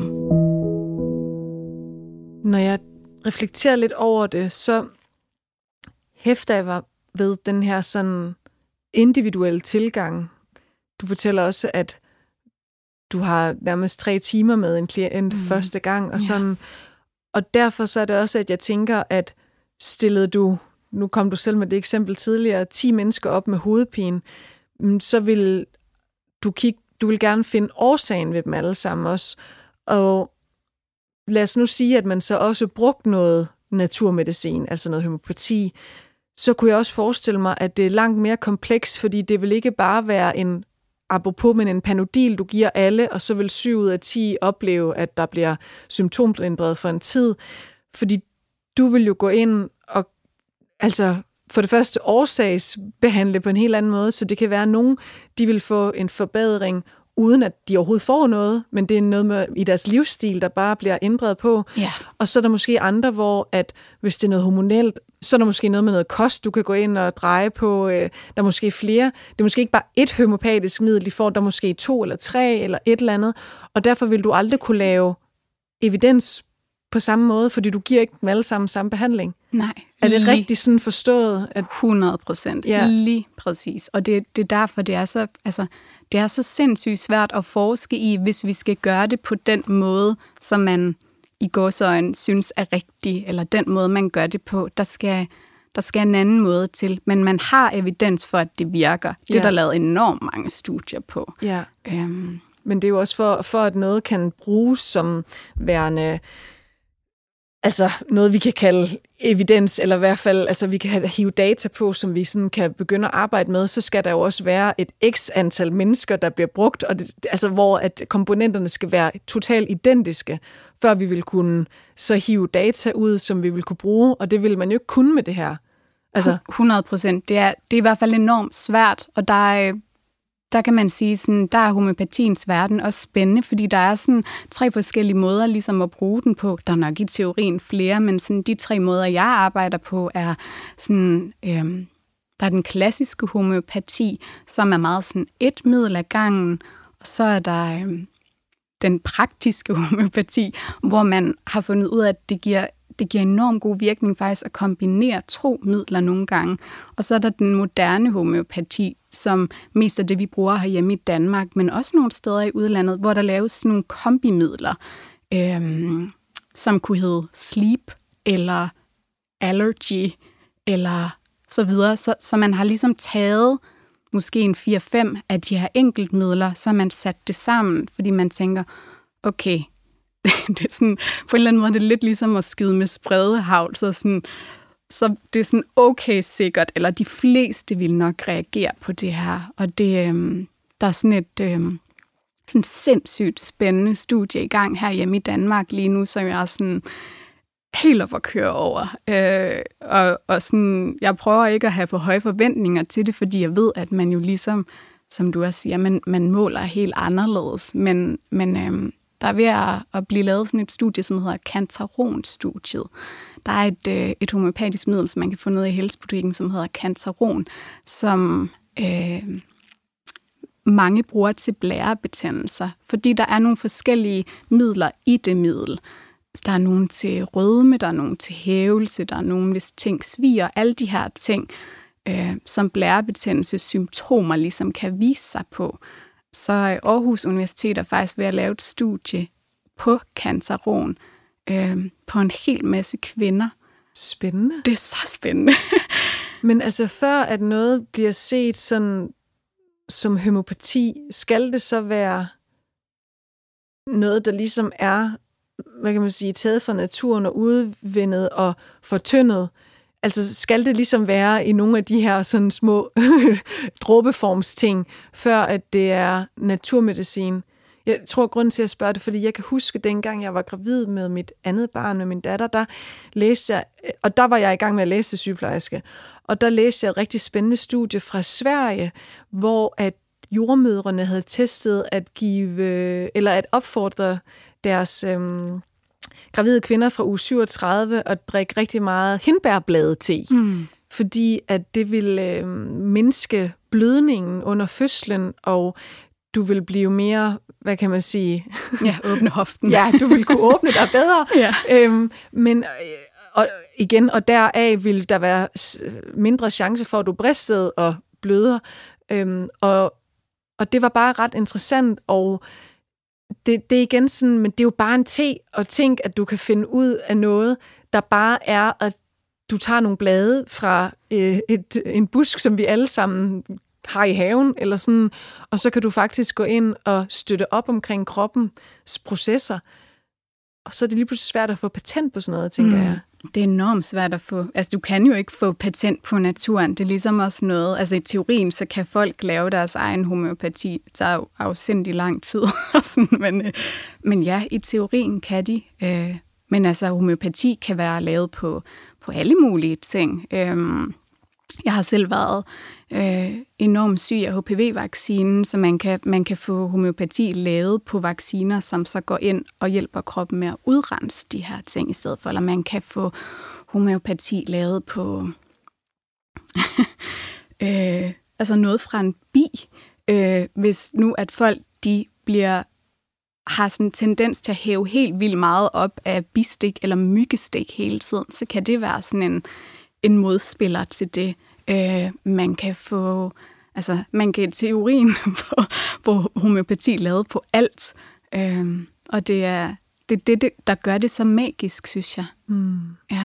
[SPEAKER 1] Når jeg reflekterer lidt over det, så hæfter jeg ved den her sådan individuelle tilgang. Du fortæller også, at du har nærmest 3 timer med en klient første gang, og sådan. Ja. Og derfor så er det også, at jeg tænker, at stillede du, nu kom du selv med det eksempel tidligere, 10 mennesker op med hovedpine, så vil du vil gerne finde årsagen ved dem alle sammen også. Og lad os nu sige, at man så også brugte noget naturmedicin, altså noget homøopati, så kunne jeg også forestille mig, at det er langt mere kompleks, fordi det vil ikke bare være en Panodil, du giver alle, og så vil 7 ud af 10 opleve, at der bliver symptomlindret for en tid. Fordi du vil jo gå ind og altså for det første årsagsbehandle på en helt anden måde, så det kan være, at nogen de vil få en forbedring, uden at de overhovedet får noget, men det er noget med, i deres livsstil, der bare bliver ændret på.
[SPEAKER 2] Ja.
[SPEAKER 1] Og så er der måske andre, hvor at hvis det er noget hormonelt, så er der måske noget med noget kost, du kan gå ind og dreje på. Der er måske flere. Det er måske ikke bare et homeopatisk middel, de får, der er måske 2 eller 3 eller et eller andet. Og derfor vil du aldrig kunne lave evidens på samme måde, fordi du giver ikke dem alle sammen samme behandling.
[SPEAKER 2] Nej.
[SPEAKER 1] Er det rigtigt sådan forstået?
[SPEAKER 2] 100%. Ja. Lige præcis. Og det er derfor, det er så sindssygt svært at forske i, hvis vi skal gøre det på den måde, som man i gåseøjne synes er rigtig, eller den måde, man gør det på. Der skal en anden måde til. Men man har evidens for, at det virker. Det er der lavet enormt mange studier på.
[SPEAKER 1] Ja. Men det er jo også for at noget kan bruges som værende altså noget, vi kan kalde evidens, eller i hvert fald, altså vi kan hive data på, som vi sådan kan begynde at arbejde med, så skal der jo også være et x antal mennesker, der bliver brugt, og det, altså hvor at komponenterne skal være totalt identiske, før vi vil kunne så hive data ud, som vi vil kunne bruge, og det vil man jo ikke kunne med det her. Altså
[SPEAKER 2] 100%. Det er i hvert fald enormt svært, og der kan man sige, sådan, der er homøopatiens verden også spændende, fordi der er sådan 3 forskellige måder ligesom at bruge den på. Der er nok i teorien flere, men sådan de 3 måder, jeg arbejder på, er sådan, der er den klassiske homøopati, som er meget sådan et middel ad gangen, og så er der den praktiske homøopati, hvor man har fundet ud af, at det giver enormt god virkning faktisk at kombinere 2 midler nogle gange. Og så er der den moderne homøopati, som mest af det, vi bruger herhjemme i Danmark, men også nogle steder i udlandet, hvor der laves nogle kombimidler, som kunne hedde sleep eller allergy eller så videre. Så man har ligesom taget måske en 4-5 af de her enkeltmidler, så har man sat det sammen, fordi man tænker, okay, det er sådan, på en eller anden måde, det er lidt ligesom at skyde med spredehagl, så det er sådan okay sikkert, eller de fleste vil nok reagere på det her. Og det, der er sådan et sådan sindssygt spændende studie i gang herhjemme i Danmark lige nu, som jeg sådan helt op at køre over. Og sådan, jeg prøver ikke at have for høje forventninger til det, fordi jeg ved, at man jo ligesom, som du også siger, man måler helt anderledes. Men der er ved at blive lavet sådan et studie, som hedder Cantaron-studiet. Der er et homeopatisk middel, som man kan få ned i helsebutikken, som hedder Cantaron, som mange bruger til blærebetændelser, fordi der er nogle forskellige midler i det middel. Der er nogen til rødme, der er nogen til hævelse, der er nogen, hvis ting sviger, alle de her ting, som blærebetændelsessymptomer ligesom kan vise sig på. Så Aarhus Universitet er faktisk ved at lave et studie på Cantaron på en hel masse kvinder.
[SPEAKER 1] Spændende.
[SPEAKER 2] Det er så spændende.
[SPEAKER 1] Men altså før at noget bliver set sådan som homøopati, skal det så være noget, der ligesom er, hvad kan man sige, taget fra naturen og udvindet og fortyndet? Altså skal det ligesom være i nogle af de her sådan små dråbeformsting, før at det er naturmedicin? Jeg tror, grunden til at spørge det, fordi jeg kan huske, dengang jeg var gravid med mit andet barn, med min datter, der læste jeg, og der var jeg i gang med at læse til sygeplejerske, og der læste jeg et rigtig spændende studie fra Sverige, hvor at jordmødrene havde testet at give, eller at opfordre deres gravide kvinder fra uge 37 at drikke rigtig meget hindbærbladete, fordi at det ville mindske blødningen under fødslen, og du vil blive mere, hvad kan man sige?
[SPEAKER 2] Ja, åbne hoften.
[SPEAKER 1] Ja, du vil kunne åbne dig bedre.
[SPEAKER 2] Ja.
[SPEAKER 1] Og deraf vil der være mindre chance for, at du bristede og bløder. Og det var bare ret interessant, og det er igen sådan, men det er jo bare en te, og tænk, at du kan finde ud af noget, der bare er, at du tager nogle blade fra en busk, som vi alle sammen har i haven, eller sådan, og så kan du faktisk gå ind og støtte op omkring kroppens processer. Og så er det lige pludselig svært at få patent på sådan noget, tænker jeg.
[SPEAKER 2] Det er enormt svært at få. Altså, du kan jo ikke få patent på naturen. Det er ligesom også noget, altså i teorien, så kan folk lave deres egen homøopati. Det tager jo afsindig lang tid. Men ja, i teorien kan de. Men altså, homøopati kan være lavet på alle mulige ting. Jeg har selv været enormt syg af HPV-vaccinen, så man kan få homøopati lavet på vacciner, som så går ind og hjælper kroppen med at udrense de her ting i stedet for. Eller man kan få homøopati lavet på altså noget fra en bi. Hvis nu at folk har sådan en tendens til at hæve helt vildt meget op af bistik eller myggestik hele tiden, så kan det være sådan en modspiller til det. Man kan få, altså man kan i teorien få homøopati lavet på alt, og det er det, der gør det så magisk, synes jeg. Ja.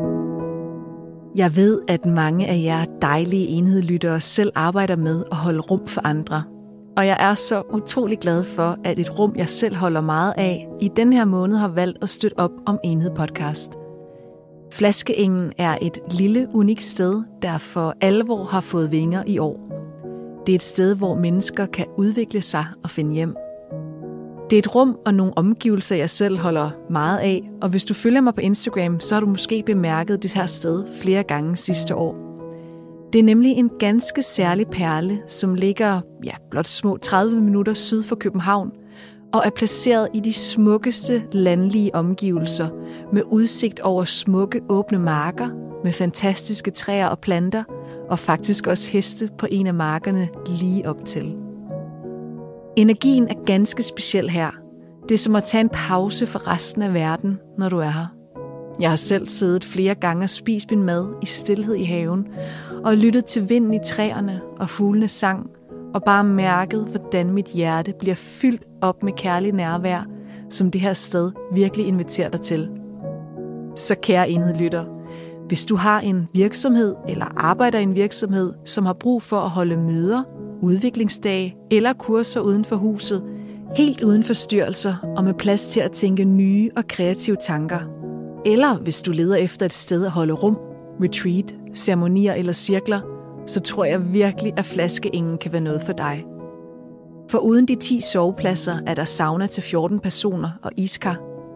[SPEAKER 1] Jeg ved, at mange af jer dejlige enhedlyttere selv arbejder med at holde rum for andre. Og jeg er så utrolig glad for, at et rum, jeg selv holder meget af, i den her måned har valgt at støtte op om Enhed Podcast. Flaskeengen er et lille, unikt sted, der for alvor har fået vinger i år. Det er et sted, hvor mennesker kan udvikle sig og finde hjem. Det er et rum og nogle omgivelser, jeg selv holder meget af, og hvis du følger mig på Instagram, så har du måske bemærket det her sted flere gange sidste år. Det er nemlig en ganske særlig perle, som ligger blot små 30 minutter syd for København, og er placeret i de smukkeste landlige omgivelser, med udsigt over smukke åbne marker, med fantastiske træer og planter, og faktisk også heste på en af markerne lige op til. Energien er ganske speciel her. Det er som at tage en pause for resten af verden, når du er her. Jeg har selv siddet flere gange og spist min mad i stilhed i haven, og lyttet til vinden i træerne og fuglenes sang, og bare mærket, hvordan mit hjerte bliver fyldt op med kærlig nærvær, som det her sted virkelig inviterer dig til. Så kære enhedlytter, hvis du har en virksomhed eller arbejder i en virksomhed, som har brug for at holde møder, udviklingsdage eller kurser uden for huset, helt uden forstyrrelser og med plads til at tænke nye og kreative tanker, eller hvis du leder efter et sted at holde rum, retreat, ceremonier eller cirkler, så tror jeg virkelig, at Flaskeengen kan være noget for dig. For uden de 10 sovepladser er der sauna til 14 personer og iskar.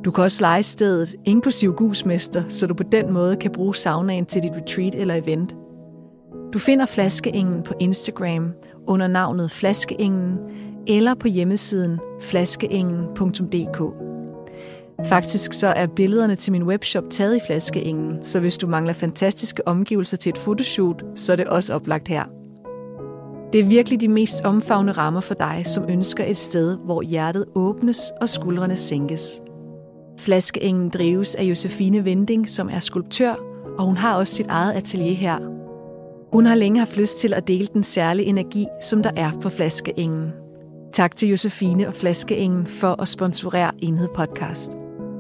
[SPEAKER 1] Du kan også leje stedet, inklusiv Gusmester, så du på den måde kan bruge saunaen til dit retreat eller event. Du finder Flaskeenglen på Instagram under navnet Flaskeenglen eller på hjemmesiden flaskeenglen.dk. Faktisk så er billederne til min webshop taget i Flaskeenglen, så hvis du mangler fantastiske omgivelser til et fotoshoot, så er det også oplagt her. Det er virkelig de mest omfavnende rammer for dig, som ønsker et sted, hvor hjertet åbnes og skuldrene sænkes. Flaskeenglen drives af Josefine Winding, som er skulptør, og hun har også sit eget atelier her. Hun har længe haft lyst til at dele den særlige energi, som der er på Flaskeenglen. Tak til Josefine og Flaskeenglen for at sponsorere Enhed Podcast.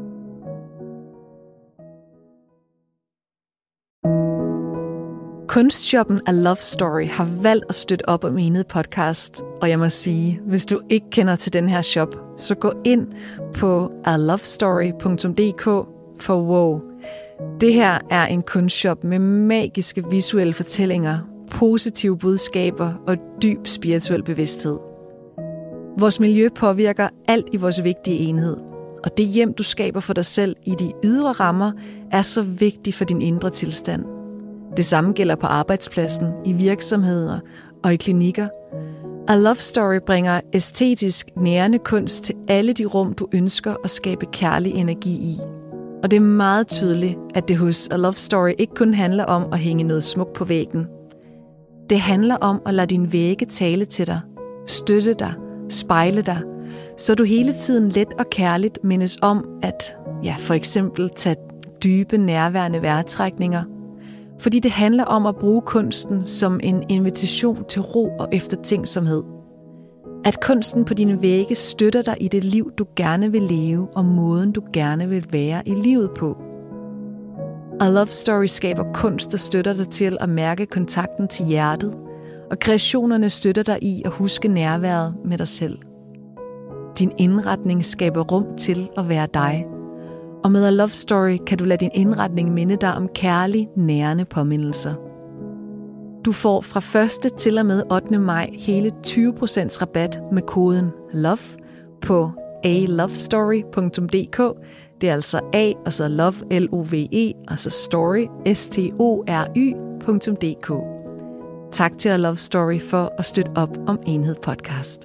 [SPEAKER 1] Kunstshoppen A Love Story har valgt at støtte op om Enhed Podcast, og jeg må sige, hvis du ikke kender til den her shop, så gå ind på alovestory.dk for wow. Det her er en kunstshop med magiske visuelle fortællinger, positive budskaber og dyb spirituel bevidsthed. Vores miljø påvirker alt i vores vigtige enhed, og det hjem, du skaber for dig selv i de ydre rammer, er så vigtigt for din indre tilstand. Det samme gælder på arbejdspladsen, i virksomheder og i klinikker. A Love Story bringer æstetisk nærende kunst til alle de rum, du ønsker at skabe kærlig energi i. Og det er meget tydeligt, at det hos A Love Story ikke kun handler om at hænge noget smukt på væggen. Det handler om at lade dine vægge tale til dig, støtte dig, spejle dig, så du hele tiden let og kærligt mindes om at, for eksempel tage dybe, nærværende vejrtrækninger. Fordi det handler om at bruge kunsten som en invitation til ro og eftertænksomhed. At kunsten på dine vægge støtter dig i det liv, du gerne vil leve, og måden, du gerne vil være i livet på. A Love Story skaber kunst, der støtter dig til at mærke kontakten til hjertet, og kreationerne støtter dig i at huske nærværet med dig selv. Din indretning skaber rum til at være dig. Og med A Love Story kan du lade din indretning minde dig om kærlig, nærende påmindelser. Du får fra 1. til og med 8. maj hele 20% rabat med koden LOVE på alovestory.dk. Det er altså A, og så love, L-O-V-E, og så story, S-T-O-R-Y.dk. Tak til A Love Story for at støtte op om Enhed Podcast.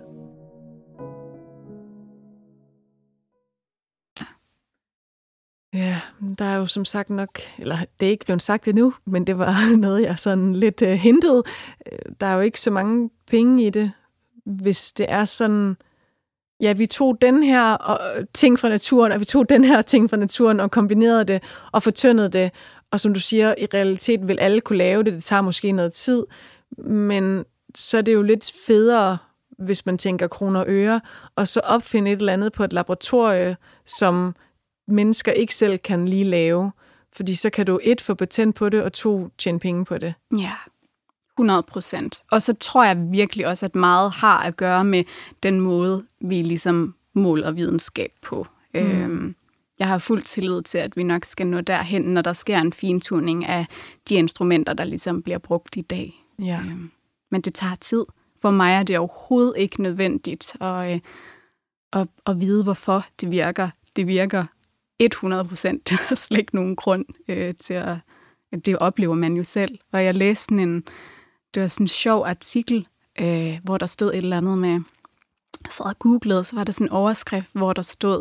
[SPEAKER 1] Ja, der er jo som sagt nok, eller det er ikke blevet sagt endnu, men det var noget, jeg sådan lidt hintede. Der er jo ikke så mange penge i det, hvis det er sådan, vi tog den her ting fra naturen, og vi tog den her ting fra naturen, og kombinerede det, og fortyndede det, og som du siger, i realiteten vil alle kunne lave det, det tager måske noget tid, men så er det jo lidt federe, hvis man tænker kroner og øre, og så opfinde et eller andet på et laboratorie, som mennesker ikke selv kan lige lave, fordi så kan du 1 få patent på det, og 2 tjene penge på det.
[SPEAKER 2] Ja, 100%. Og så tror jeg virkelig også, at meget har at gøre med den måde, vi ligesom måler videnskab på. Jeg har fuld tillid til, at vi nok skal nå derhen, når der sker en fintuning af de instrumenter, der ligesom bliver brugt i dag.
[SPEAKER 1] Ja.
[SPEAKER 2] Men det tager tid. For mig er det overhovedet ikke nødvendigt at vide, hvorfor det virker. Det virker 100%. Der er slet ikke nogen grund til at... Det oplever man jo selv. Og jeg læste det var sådan en sjov artikel, hvor der stod et eller andet med... Jeg sad og googlede, så var der sådan en overskrift, hvor der stod...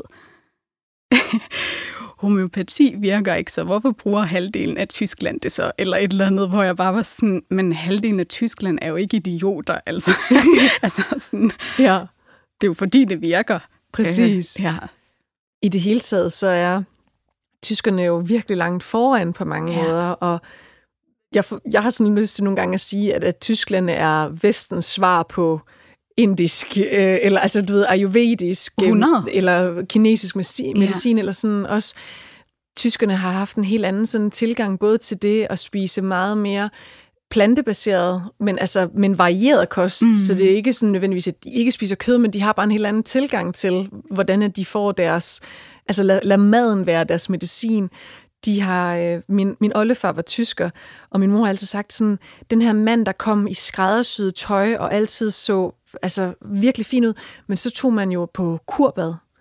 [SPEAKER 2] Homøopati virker ikke, så hvorfor bruger halvdelen af Tyskland det så? Eller et eller andet, hvor jeg bare var sådan... Men halvdelen af Tyskland er jo ikke idioter, altså. Altså sådan... Ja. Det er jo fordi, det virker.
[SPEAKER 1] Præcis.
[SPEAKER 2] Ja.
[SPEAKER 1] I det hele taget, så er tyskerne jo virkelig langt foran på mange måder, og jeg har sådan lyst til nogle gange at sige, at Tyskland er vestens svar på indisk, eller altså du ved, ayurvedisk, eller kinesisk medicin, eller sådan også. Tyskerne har haft en helt anden sådan tilgang, både til det at spise meget mere plantebaseret, men varieret kost, så det er ikke sådan nødvendigvis, at de ikke spiser kød, men de har bare en helt anden tilgang til, hvordan de får deres, altså lad maden være deres medicin. De har, min oldefar var tysker, og min mor har altid sagt sådan, den her mand, der kom i skræddersyet tøj, og altid så virkelig fin ud, men så tog man jo på kurbad.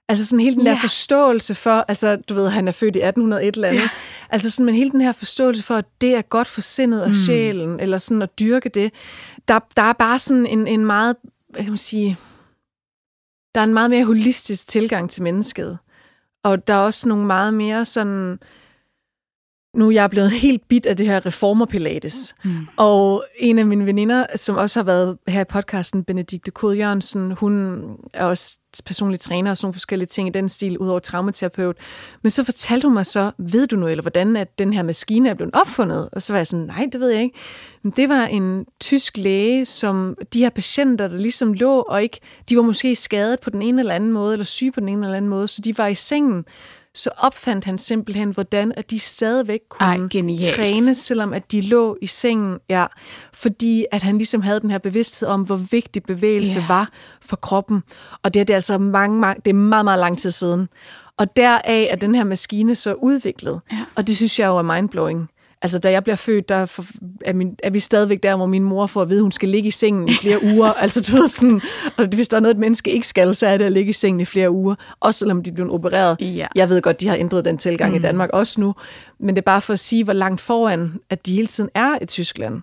[SPEAKER 1] Altså sådan hele den der forståelse for, altså du ved, han er født i 1801 eller andet, altså sådan, men hele den her forståelse for, at det er godt for sindet og sjælen, eller sådan at dyrke det. Der er bare sådan en meget, hvad kan man sige, der er en meget mere holistisk tilgang til mennesket. Og der er også nogle meget mere sådan, nu er jeg blevet helt bit af det her reformer-pilates. Og en af mine veninder, som også har været her i podcasten, Benedikte Kode Jørgensen, hun er også personlig træner og sådan nogle forskellige ting i den stil, udover traumaterapeut. Men så fortalte hun mig så, ved du nu, eller hvordan at den her maskine er blevet opfundet? Og så var jeg sådan, nej, det ved jeg ikke. Men det var en tysk læge, som de her patienter, der ligesom lå, og ikke, de var måske skadet på den ene eller anden måde, eller syge på den ene eller anden måde, så de var i sengen. Så opfandt han simpelthen, hvordan at de stadigvæk kunne træne, selvom at de lå i sengen. Ja, fordi at han ligesom havde den her bevidsthed om, hvor vigtig bevægelse var for kroppen. Og det er altså det er meget, meget lang tid siden. Og deraf er den her maskine så udviklet. Ja. Og det synes jeg jo er mindblowing. Altså, da jeg bliver født, der er vi stadigvæk der, hvor min mor får at vide, at hun skal ligge i sengen i flere uger. Altså, du ved sådan, og hvis der er noget, et menneske ikke skal, så er det at ligge i sengen i flere uger. Også selvom de bliver opereret. Ja. Jeg ved godt, de har ændret den tilgang i Danmark også nu. Men det er bare for at sige, hvor langt foran, at de hele tiden er i Tyskland.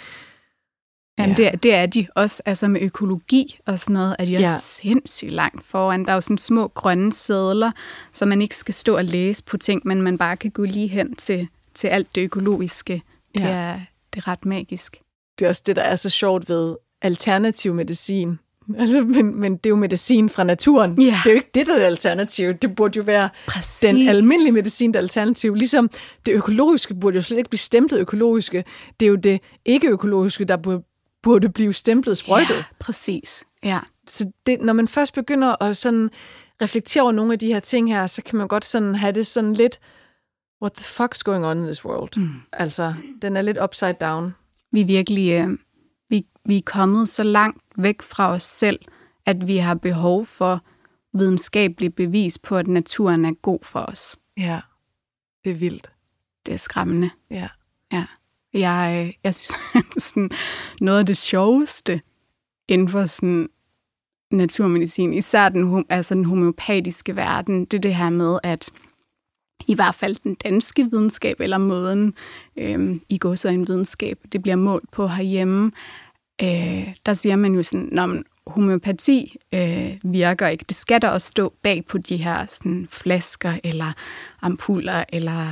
[SPEAKER 2] Jamen, det er de også, altså med økologi og sådan noget, er de også sindssygt langt foran. Der er jo sådan små grønne sedler, så man ikke skal stå og læse på ting, men man bare kan gå lige hen til alt det økologiske. Det er ret magisk.
[SPEAKER 1] Det er også det, der er så sjovt ved alternativ medicin. Altså, men det er jo medicin fra naturen. Det er jo ikke det, der er alternativ. Det burde jo være den almindelige medicin, der er alternativ. Ligesom det økologiske burde jo slet ikke blive stemplet økologiske. Det er jo det ikke-økologiske, der burde blive stemplet sprøjtet.
[SPEAKER 2] Ja, præcis. Ja.
[SPEAKER 1] Så det, når man først begynder at sådan reflektere over nogle af de her ting her, så kan man godt sådan have det sådan lidt, what the fuck's going on in this world? Altså, den er lidt upside down.
[SPEAKER 2] Vi er virkelig, vi er kommet så langt væk fra os selv, at vi har behov for videnskabeligt bevis på, at naturen er god for os.
[SPEAKER 1] Ja, det er vildt.
[SPEAKER 2] Det er skræmmende.
[SPEAKER 1] Ja.
[SPEAKER 2] Jeg synes, sådan noget af det sjoveste inden for sådan naturmedicin, især den homøopatiske verden, det er det her med, at i hvert fald den danske videnskab, eller måden i går så en videnskab, det bliver målt på herhjemme, der siger man jo sådan, at homøopati virker ikke. Det skal der også stå bag på de her sådan, flasker, eller ampuller, eller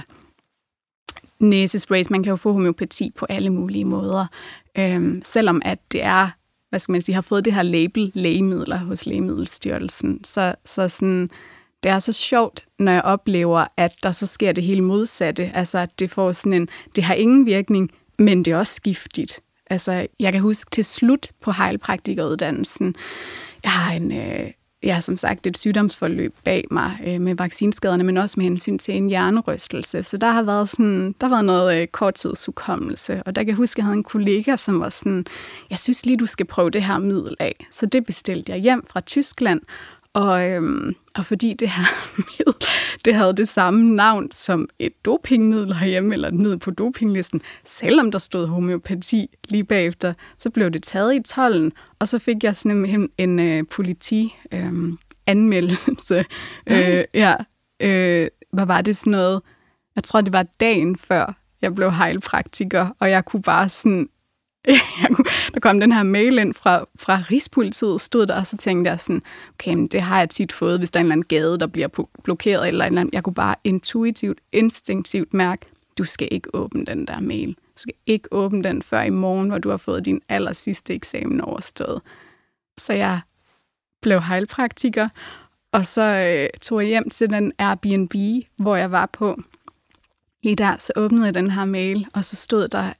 [SPEAKER 2] næsesprays. Man kan jo få homøopati på alle mulige måder. Selvom at det er, hvad skal man sige, har fået det her label lægemidler hos Lægemiddelstyrelsen, så sådan, det er så sjovt, når jeg oplever, at der så sker det hele modsatte. Altså, at det får sådan det har ingen virkning, men det er også giftigt. Altså, jeg kan huske til slut på heilpraktikeruddannelsen, jeg har som sagt et sygdomsforløb bag mig med vaccinskaderne, men også med hensyn til en hjernerystelse. Så der har været noget korttidshukommelse. Og der kan jeg huske, at jeg havde en kollega, som var sådan, jeg synes lige, du skal prøve det her middel af. Så det bestilte jeg hjem fra Tyskland. Og fordi det her middel, det havde det samme navn som et dopingmiddel herhjemme, eller et middel på dopinglisten, selvom der stod homøopati lige bagefter, så blev det taget i tolden, og så fik jeg sådan en politi-anmeldelse. Hvad var det sådan noget? Jeg tror, det var dagen før jeg blev heilpraktiker, og jeg kunne bare sådan, der kom den her mail ind fra Rigspolitiet, stod der, og så tænkte jeg sådan, okay, men det har jeg tit fået, hvis der er en eller anden gade, der bliver blokeret, eller en eller anden. Jeg kunne bare instinktivt mærke, du skal ikke åbne den der mail. Du skal ikke åbne den før i morgen, hvor du har fået din allersidste eksamen overstået. Så jeg blev heilpraktiker, og så tog jeg hjem til den Airbnb, hvor jeg var på. Lige der, så åbnede jeg den her mail, og så stod der,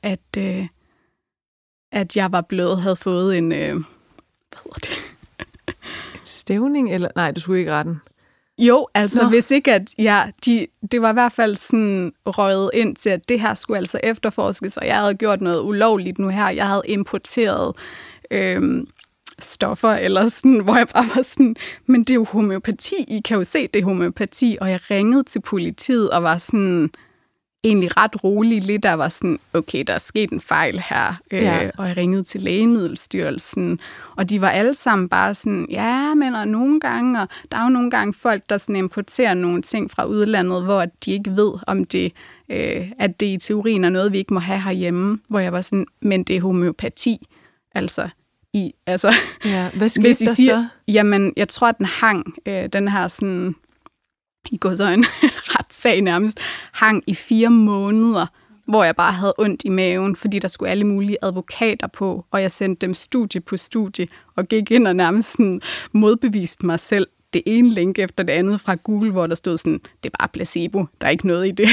[SPEAKER 2] at jeg havde fået en, hvad hedder det?
[SPEAKER 1] En stævning, eller? Nej, du skulle ikke retten.
[SPEAKER 2] Jo, altså hvis ikke, at det var i hvert fald sådan røget ind til, at det her skulle altså efterforskes, og jeg havde gjort noget ulovligt nu her. Jeg havde importeret stoffer, eller sådan, hvor jeg bare var sådan, men det er jo homøopati, I kan jo se, det er homøopati, og jeg ringede til politiet og var sådan, egentlig ret rolig lidt, der var sådan, okay, der er sket en fejl her, og jeg ringede til Lægemiddelstyrelsen, og de var alle sammen bare sådan, ja, men og nogle gange, og der er jo nogle gange folk, der sådan importerer nogle ting fra udlandet, hvor de ikke ved, om det, at det i teorien er noget, vi ikke må have herhjemme, hvor jeg var sådan, men det er homeopati, altså.
[SPEAKER 1] Hvad skete der så?
[SPEAKER 2] Jamen, jeg tror, at den hang, den her sådan, i går så en retssag nærmest, hang i 4 måneder, hvor jeg bare havde ondt i maven, fordi der skulle alle mulige advokater på, og jeg sendte dem studie på studie, og gik ind og nærmest sådan modbeviste mig selv det ene link efter det andet fra Google, hvor der stod sådan, det er bare placebo, der er ikke noget i det.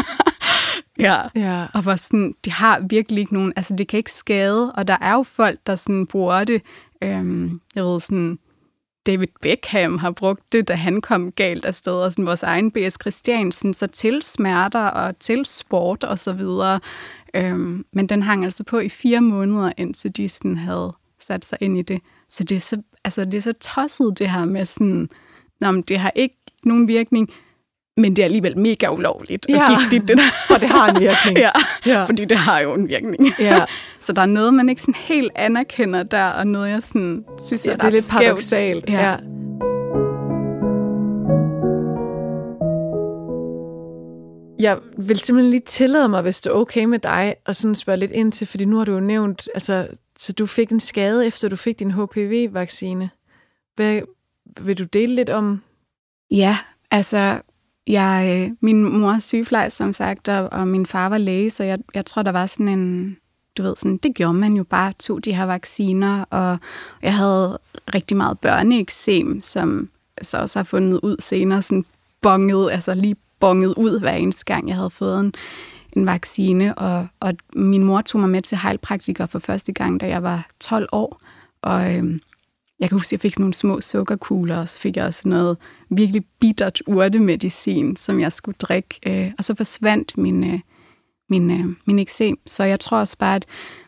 [SPEAKER 2] Ja, og var sådan, det har virkelig ikke nogen, altså det kan ikke skade, og der er jo folk, der sådan bruger det, jeg ved sådan, David Beckham har brugt det, da han kom galt afsted, og sådan vores egen B.S. Christiansen, så til smerter og til sport og så videre. Men den hang altså på i 4 måneder, indtil de sådan havde sat sig ind i det. Så det er så tosset det her med sådan, det har ikke nogen virkning, men det er alligevel mega ulovligt.
[SPEAKER 1] Ja,
[SPEAKER 2] og giftigt, det der.
[SPEAKER 1] Og det har en virkning.
[SPEAKER 2] Ja, fordi det har jo en virkning.
[SPEAKER 1] Ja.
[SPEAKER 2] Så der er noget, man ikke sådan helt anerkender der, og noget, jeg sådan, synes er
[SPEAKER 1] det er lidt paradoksalt. Ja. Jeg vil simpelthen lige tillade mig, hvis det er okay med dig, og sådan spørge lidt ind til, fordi nu har du jo nævnt, altså, så du fik en skade, efter du fik din HPV-vaccine. Hvad vil du dele lidt om?
[SPEAKER 2] Ja, altså, min mor er sygeplejerske, som sagt, og min far var læge, så jeg tror, der var sådan en, du ved, sådan, det gjorde man jo bare, tog de her vacciner, og jeg havde rigtig meget børneeksem, som så også har fundet ud senere, sådan lige bonget ud hver eneste gang, jeg havde fået en vaccine, og min mor tog mig med til heilpraktiker for første gang, da jeg var 12 år, og jeg kan huske, at jeg fik sådan nogle små sukkerkugler, og så fik jeg også noget virkelig bittert urtemedicin, som jeg skulle drikke. Og så forsvandt min eksem. Så jeg tror også bare, at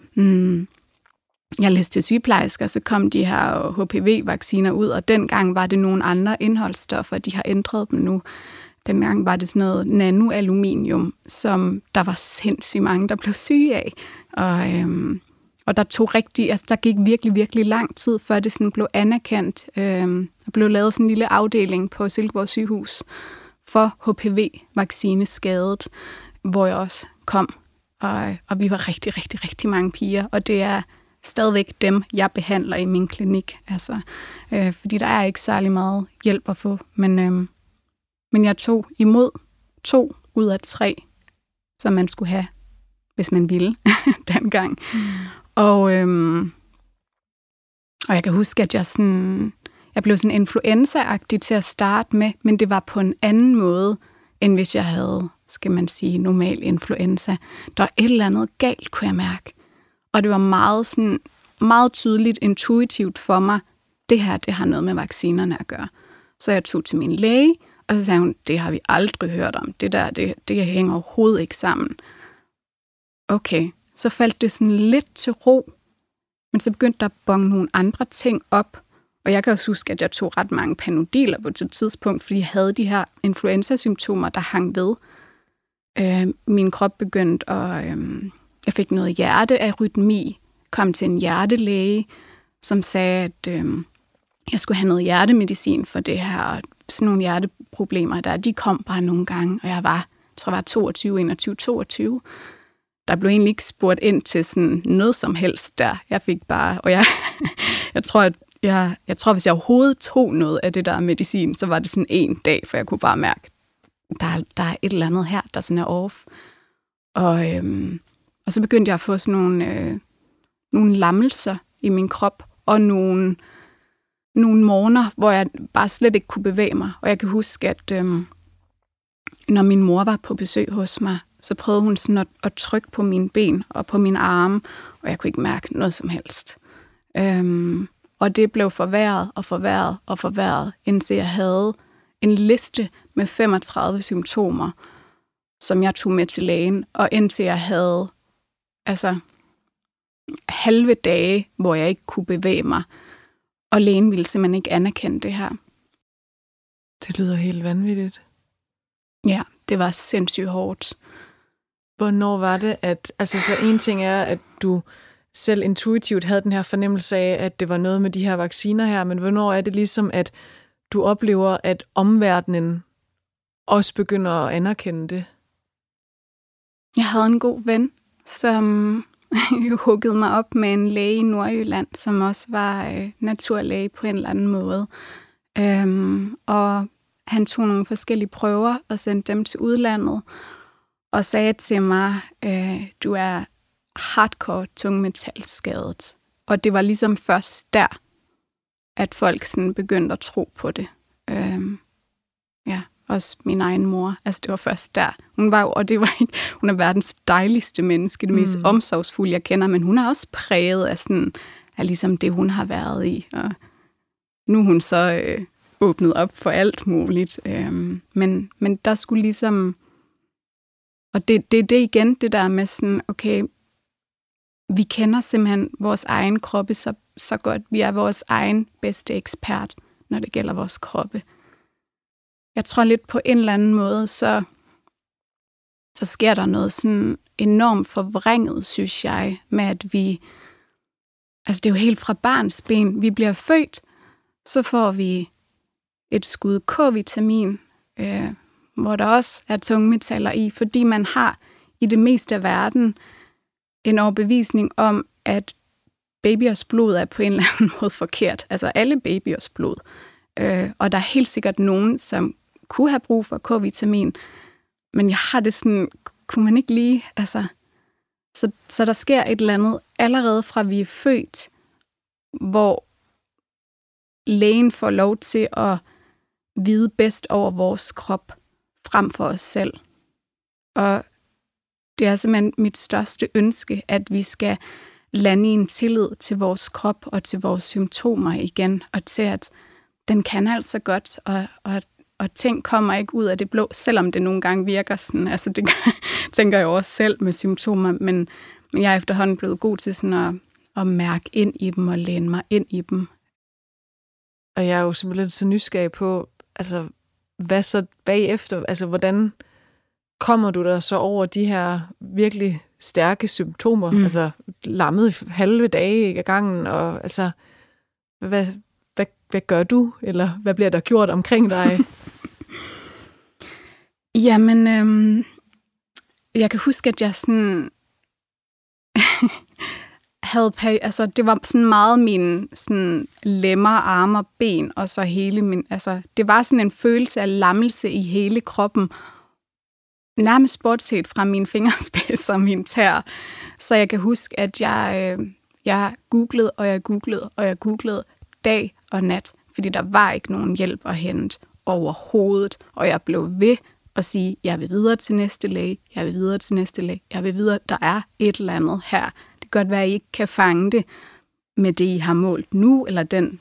[SPEAKER 2] jeg læste til sygeplejersker, så kom de her HPV-vacciner ud, og dengang var det nogle andre indholdsstoffer, de har ændret dem nu. Dengang var det sådan noget nanoaluminium, som der var sindssygt mange, der blev syge af. Og der gik virkelig, virkelig lang tid, før det sådan blev anerkendt. Der blev lavet sådan en lille afdeling på Silkeborg Sygehus for HPV-vaccineskadet, hvor jeg også kom. Og vi var rigtig, rigtig, rigtig mange piger, og det er stadigvæk dem, jeg behandler i min klinik. Altså, fordi der er ikke særlig meget hjælp at få. Men jeg tog imod 2 ud af 3, som man skulle have, hvis man ville dengang. Og jeg kan huske, at jeg blev sådan influenza-agtig til at starte med, men det var på en anden måde, end hvis jeg havde, skal man sige, normal influenza. Der var et eller andet galt, kunne jeg mærke. Og det var meget tydeligt, intuitivt for mig, det har noget med vaccinerne at gøre. Så jeg tog til min læge, og så sagde hun, det har vi aldrig hørt om. Det hænger overhovedet ikke sammen. Okay, så faldt det sådan lidt til ro, men så begyndte der at bonge nogle andre ting op. Og jeg kan også huske, at jeg tog ret mange Panodiler på et tidspunkt, fordi jeg havde de her influenza-symptomer, der hang ved. Min krop begyndte at... jeg fik noget hjertearytmi, kom til en hjertelæge, som sagde, at jeg skulle have noget hjertemedicin for det her. Sådan nogle hjerteproblemer der, de kom bare nogle gange, og jeg var 22. Der blev egentlig ikke spurgt ind til sådan noget som helst der. Jeg fik bare, og jeg tror, hvis jeg overhovedet tog noget af det der medicin, så var det sådan en dag, for jeg kunne bare mærke, der er et eller andet her, der sådan er off. Og så begyndte jeg at få sådan nogle lammelser i min krop, og nogle morgener, hvor jeg bare slet ikke kunne bevæge mig. Og jeg kan huske, at når min mor var på besøg hos mig, så prøvede hun sådan at trykke på mine ben og på mine arme, og jeg kunne ikke mærke noget som helst. Og det blev forværret, indtil jeg havde en liste med 35 symptomer, som jeg tog med til lægen, og indtil jeg havde halve dage, hvor jeg ikke kunne bevæge mig, og lægen ville simpelthen ikke anerkende det her.
[SPEAKER 1] Det lyder helt vanvittigt.
[SPEAKER 2] Ja, det var sindssygt hårdt.
[SPEAKER 1] Hvornår var det, at... Altså, så en ting er, at du selv intuitivt havde den her fornemmelse af, at det var noget med de her vacciner her, men hvornår er det ligesom, at du oplever, at omverdenen også begynder at anerkende det?
[SPEAKER 2] Jeg havde en god ven, som huggede mig op med en læge i Nordjylland, som også var naturlæge på en eller anden måde. Og han tog nogle forskellige prøver og sendte dem til udlandet, og sagde til mig, du er hardcore tungmetalskadet. Og det var ligesom først der, at folk sådan begyndte at tro på det. Også min egen mor. Altså det var først der. Hun er verdens dejligste menneske, det mest omsorgsfulde, jeg kender, men hun er også præget af ligesom det, hun har været i. Og nu er hun så åbnet op for alt muligt. Men der skulle ligesom... Og det er det igen, det der med sådan, okay, vi kender simpelthen vores egen kroppe så godt. Vi er vores egen bedste ekspert, når det gælder vores kroppe. Jeg tror lidt på en eller anden måde, så sker der noget sådan enormt forvrænget, synes jeg, med at vi... Altså det er jo helt fra barns ben. Vi bliver født, så får vi et skud K-vitamin, hvor der også er tungmetaller i, fordi man har i det meste af verden en overbevisning om, at babyers blod er på en eller anden måde forkert. Altså alle babyers blod. Og der er helt sikkert nogen, som kunne have brug for K-vitamin, men jeg har det sådan, kunne man ikke lige, altså... Så der sker et eller andet allerede fra vi er født, hvor lægen får lov til at vide bedst over vores krop, frem for os selv. Og det er simpelthen mit største ønske, at vi skal lande i en tillid til vores krop og til vores symptomer igen, og til at den kan altså godt, og ting kommer ikke ud af det blå, selvom det nogle gange virker sådan. Altså det tænker jeg også selv med symptomer, men jeg er efterhånden blevet god til sådan at mærke ind i dem og læne mig ind i dem.
[SPEAKER 1] Og jeg er jo simpelthen så nysgerrig på, altså hvad så bagefter, altså hvordan kommer du der så over de her virkelig stærke symptomer, altså lammet i halve dage ad gangen, og altså hvad gør du, eller hvad bliver der gjort omkring dig?
[SPEAKER 2] Jamen, jeg kan huske, at jeg sådan altså det var sådan meget mine sådan lemmer, arme og ben, og så hele min, altså det var sådan en følelse af lammelse i hele kroppen, nærmest bortset fra mine fingerspids og min tær. Så jeg kan huske, at jeg googlede, og jeg googlede dag og nat, fordi der var ikke nogen hjælp at hente overhovedet, og jeg blev ved at sige, jeg vil videre til næste læge, jeg vil videre til næste læge, jeg vil videre, der er et eller andet her. Det kan godt være, at I ikke kan fange det med det, I har målt nu, eller den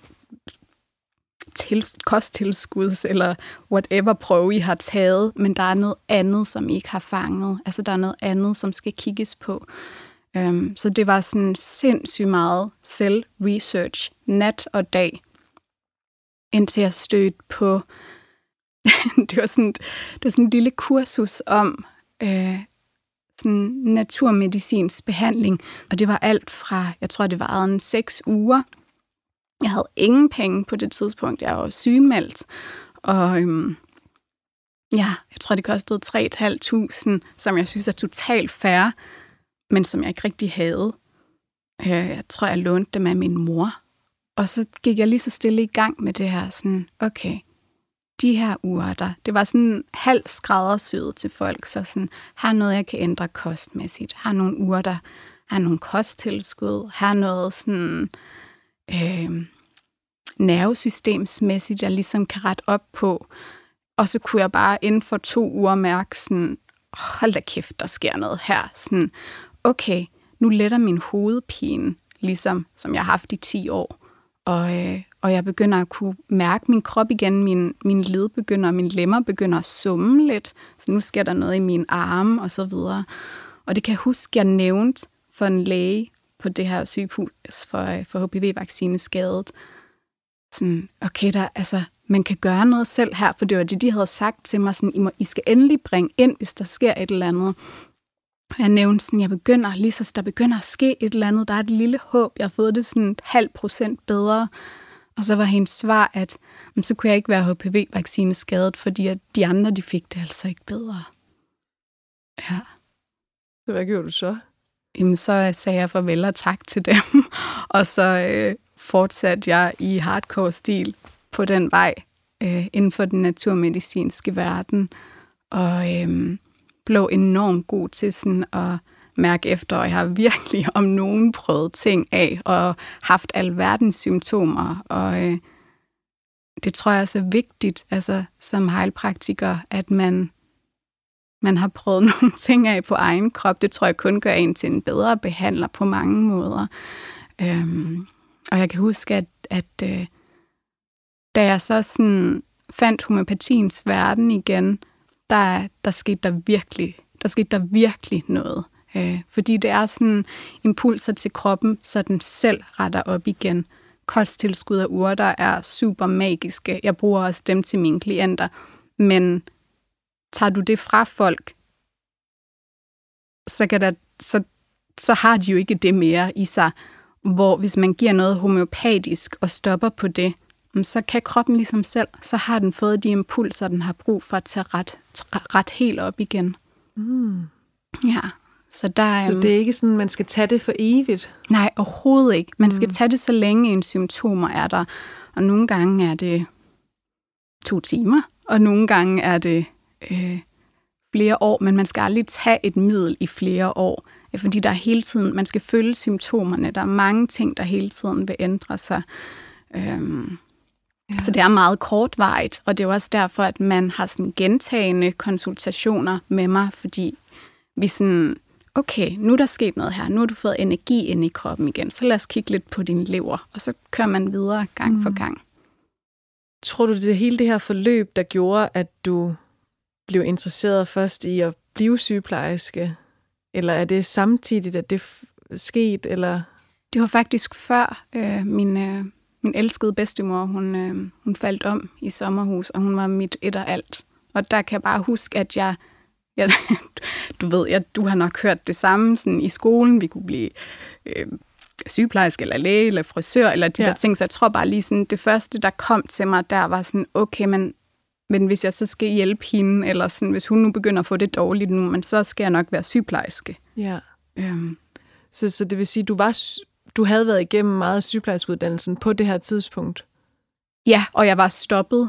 [SPEAKER 2] kosttilskuds, eller whatever prøve, I har taget, men der er noget andet, som I ikke har fanget. Altså, der er noget andet, som skal kigges på. Så det var sådan sindssygt meget selv-research, nat og dag, indtil jeg stødte på det var sådan en lille kursus om sådan naturmedicinsk behandling, og det var alt fra, jeg tror det var 6 uger. Jeg havde ingen penge på det tidspunkt, jeg var sygemeldt, og jeg tror det kostede 3.500, som jeg synes er totalt fair, men som jeg ikke rigtig havde. Jeg tror jeg lånte dem af min mor, og så gik jeg lige så stille i gang med det her, sådan okay, de her urter, det var sådan halvt skræddersyet til folk, så sådan, her er noget, jeg kan ændre kostmæssigt, her er nogle urter, her er nogle kosttilskud, her er noget sådan nervesystemsmæssigt, jeg ligesom kan rette op på, og så kunne jeg bare inden for 2 uger mærke sådan, hold da kæft, der sker noget her, sådan, okay, nu letter min hovedpine, ligesom som jeg har haft i 10 år, og jeg begynder at kunne mærke min krop igen, min led begynder, min lemmer begynder at summe lidt, så nu sker der noget i mine arme og så videre. Og det kan jeg huske, jeg nævnte for en læge på det her sygehus for HPV-vaccineskadet. Sådan, okay, man kan gøre noget selv her, for det var det, de havde sagt til mig, sådan, I skal endelig bringe ind, hvis der sker et eller andet. Jeg nævnte sådan, der begynder at ske et eller andet. Der er et lille håb. Jeg har fået det sådan 0,5% bedre. Og så var hendes svar, at så kunne jeg ikke være HPV-vaccine skadet, fordi at de andre, de fik det altså ikke bedre. Ja.
[SPEAKER 1] Så hvad gjorde du så?
[SPEAKER 2] Jamen, så sagde jeg farvel og tak til dem. Og så fortsatte jeg i hardcore-stil på den vej inden for den naturmedicinske verden. Og blev enormt god til sådan at mærke efter, og jeg har virkelig om nogen prøvet ting af, og haft alverdens symptomer, og det tror jeg også er vigtigt, altså som heilpraktiker, at man har prøvet nogle ting af på egen krop. Det tror jeg kun gør en til en bedre behandler på mange måder. Og jeg kan huske, at da jeg så sådan fandt homøopatiens verden igen, der skete der virkelig noget. Fordi det er sådan impulser til kroppen, så den selv retter op igen. Kosttilskud og urter er super magiske. Jeg bruger også dem til mine klienter. Men tager du det fra folk, så har de jo ikke det mere i sig. Hvor hvis man giver noget homøopatisk og stopper på det, så kan kroppen ligesom selv, så har den fået de impulser, den har brug for til at rette helt op igen. Ja. Så
[SPEAKER 1] det er ikke sådan, man skal tage det for evigt?
[SPEAKER 2] Nej, overhovedet ikke. Man skal tage det, så længe en symptomer er der. Og nogle gange er det 2 timer, og nogle gange er det flere år, men man skal aldrig tage et middel i flere år, fordi der er hele tiden, man skal følge symptomerne. Der er mange ting, der hele tiden vil ændre sig. Så det er meget kortvarigt, og det er også derfor, at man har sådan gentagende konsultationer med mig, fordi vi sådan, okay, nu er der sket noget her, nu har du fået energi ind i kroppen igen, så lad os kigge lidt på din lever, og så kører man videre gang for gang.
[SPEAKER 1] Tror du, det er hele det her forløb, der gjorde, at du blev interesseret først i at blive sygeplejerske? Eller er det samtidigt, at det skete? Eller?
[SPEAKER 2] Det var faktisk før min elskede bedstemor, hun faldt om i sommerhus, og hun var mit et og alt. Og der kan jeg bare huske, at jeg du har nok hørt det samme sådan i skolen. Vi kunne blive sygeplejerske, eller læge, eller frisør, eller de der ting. Så jeg tror bare lige sådan, det første, der kom til mig, der var sådan, okay, men hvis jeg så skal hjælpe hende, eller sådan, hvis hun nu begynder at få det dårligt nu, men så skal jeg nok være sygeplejerske.
[SPEAKER 1] Ja. Så det vil sige, du havde været igennem meget sygeplejerskeuddannelsen på det her tidspunkt?
[SPEAKER 2] Ja, og jeg var stoppet.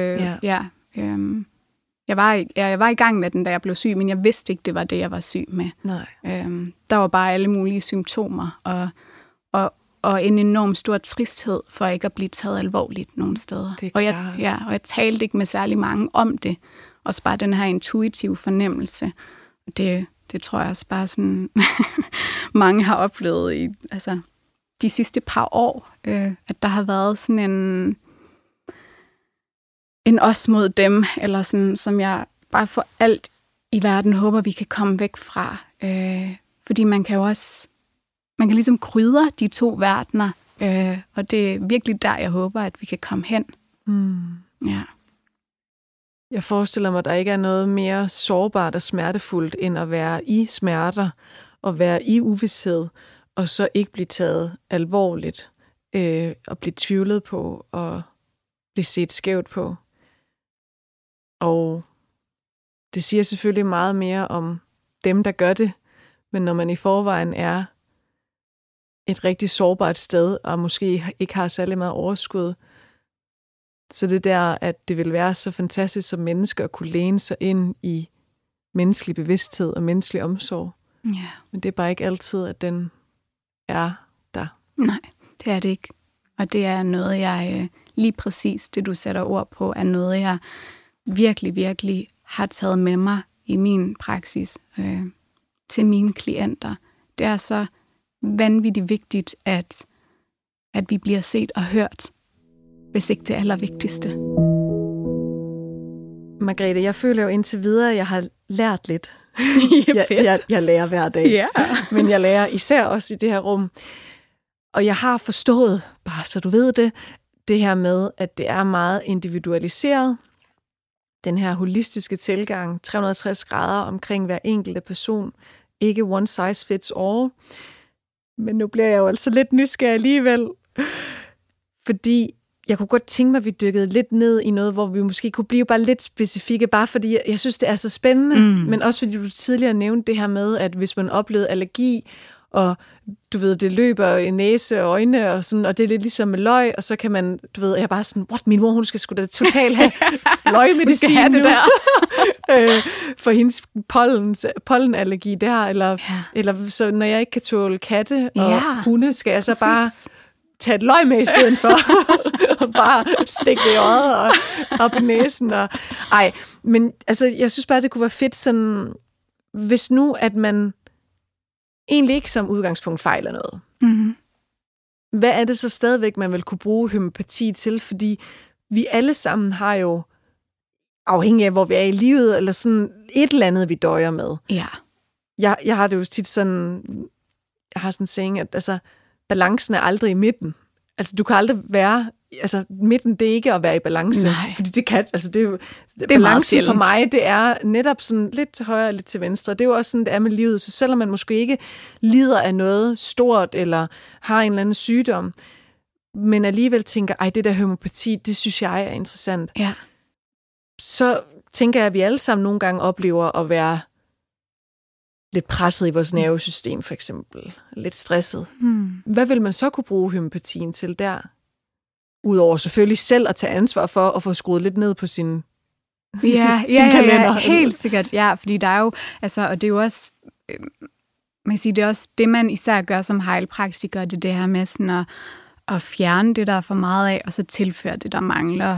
[SPEAKER 2] Jeg var i gang med den, da jeg blev syg, men jeg vidste ikke, det var det, jeg var syg med.
[SPEAKER 1] Nej.
[SPEAKER 2] Der var bare alle mulige symptomer, og en enorm stor tristhed for ikke at blive taget alvorligt nogen steder.
[SPEAKER 1] Det er klart.
[SPEAKER 2] Og jeg talte ikke med særlig mange om det. Også bare den her intuitive fornemmelse. Det tror jeg også bare sådan, mange har oplevet i de sidste par år, at der har været sådan en os mod dem, eller sådan, som jeg bare for alt i verden håber, vi kan komme væk fra. Fordi man kan ligesom krydre de 2 verdener, og det er virkelig der, jeg håber, at vi kan komme hen. Ja.
[SPEAKER 1] Jeg forestiller mig, at der ikke er noget mere sårbart og smertefuldt, end at være i smerter, og være i uvished, og så ikke blive taget alvorligt, og blive tvivlet på, og blive set skævt på. Og det siger selvfølgelig meget mere om dem, der gør det, men når man i forvejen er et rigtig sårbart sted, og måske ikke har særlig meget overskud, så det der, at det vil være så fantastisk som menneske at kunne læne sig ind i menneskelig bevidsthed og menneskelig omsorg.
[SPEAKER 2] Ja.
[SPEAKER 1] Men det er bare ikke altid, at den er der.
[SPEAKER 2] Nej, det er det ikke. Og det er noget, jeg lige præcis, det du sætter ord på, er noget, jeg virkelig, virkelig har taget med mig i min praksis til mine klienter. Det er så vanvittigt vigtigt, at vi bliver set og hørt, hvis ikke det allervigtigste.
[SPEAKER 1] Margrethe, jeg føler jo indtil videre, at jeg har lært lidt. Jeg lærer hver dag,
[SPEAKER 2] yeah.
[SPEAKER 1] Men jeg lærer især også i det her rum. Og jeg har forstået, bare så du ved det her med, at det er meget individualiseret. Den her holistiske tilgang, 360 grader omkring hver enkelte person, ikke one size fits all. Men nu bliver jeg jo altså lidt nysgerrig alligevel. Fordi jeg kunne godt tænke mig, at vi dykkede lidt ned i noget, hvor vi måske kunne blive bare lidt specifikke, bare fordi jeg synes, det er så spændende. Men også fordi du tidligere nævnte det her med, at hvis man oplevede allergi, og du ved, det løber i næse og øjne, og, sådan, og det er lidt ligesom med løg, og så kan man, du ved, jeg er bare sådan, min mor, hun skal sgu da totalt have løgmedicin have det der. For hendes pollenallergi der, eller så når jeg ikke kan tåle katte og hunde, skal jeg så bare tage et løg med i stedet for, og bare stikke det i øjet og op i næsen. Men altså, jeg synes bare, det kunne være fedt sådan, hvis nu, at man egentlig ikke som udgangspunkt fejler noget. Mm-hmm. Hvad er det så stadigvæk, man vil kunne bruge homøopati til? Fordi vi alle sammen har jo, afhængig af, hvor vi er i livet, eller sådan et eller andet, vi døjer med.
[SPEAKER 2] Ja.
[SPEAKER 1] Jeg har det jo tit sådan, jeg har sådan en saying, at altså, balancen er aldrig i midten. Altså, du kan aldrig være, altså, midten, det er ikke at være i balance.
[SPEAKER 2] Nej.
[SPEAKER 1] Fordi det kan, altså, det er jo,
[SPEAKER 2] det
[SPEAKER 1] balancen for mig, det er netop sådan lidt til højre og lidt til venstre. Det er jo også sådan, det er med livet. Så selvom man måske ikke lider af noget stort, eller har en eller anden sygdom, men alligevel tænker, det der homøopati, det synes jeg er interessant.
[SPEAKER 2] Ja.
[SPEAKER 1] Så tænker jeg, at vi alle sammen nogle gange oplever at være lidt presset i vores nervesystem, for eksempel. Lidt stresset. Hvad vil man så kunne bruge homøopatien til der? Udover selvfølgelig selv at tage ansvar for at få skruet lidt ned på sin kalender.
[SPEAKER 2] Ja, helt sikkert. Ja, fordi der er jo, altså, og det er jo også, man kan sige, det er også det, man især gør som heilpraktiker, det her med sådan at fjerne det, der er for meget af, og så tilføre det, der mangler.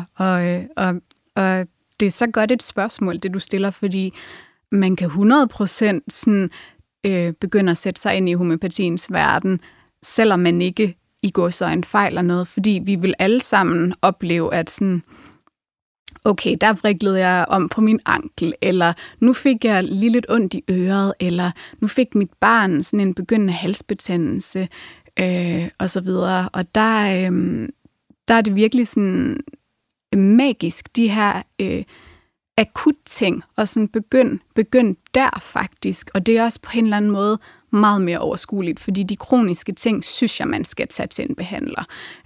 [SPEAKER 2] Og det er så godt et spørgsmål, det du stiller, fordi man kan 100% sådan, begynde at sætte sig ind i homøopatiens verden, selvom man ikke i gåseøjne fejler noget, fordi vi vil alle sammen opleve, at sådan, okay, der vriklede jeg om på min ankel, eller nu fik jeg lige lidt ondt i øret, eller nu fik mit barn sådan en begyndende halsbetændelse, og så videre. Og der er det virkelig sådan magisk, de her akut ting, og sådan begynd der faktisk. Og det er også på en eller anden måde meget mere overskueligt, fordi de kroniske ting, synes jeg, man skal tage til en behandler.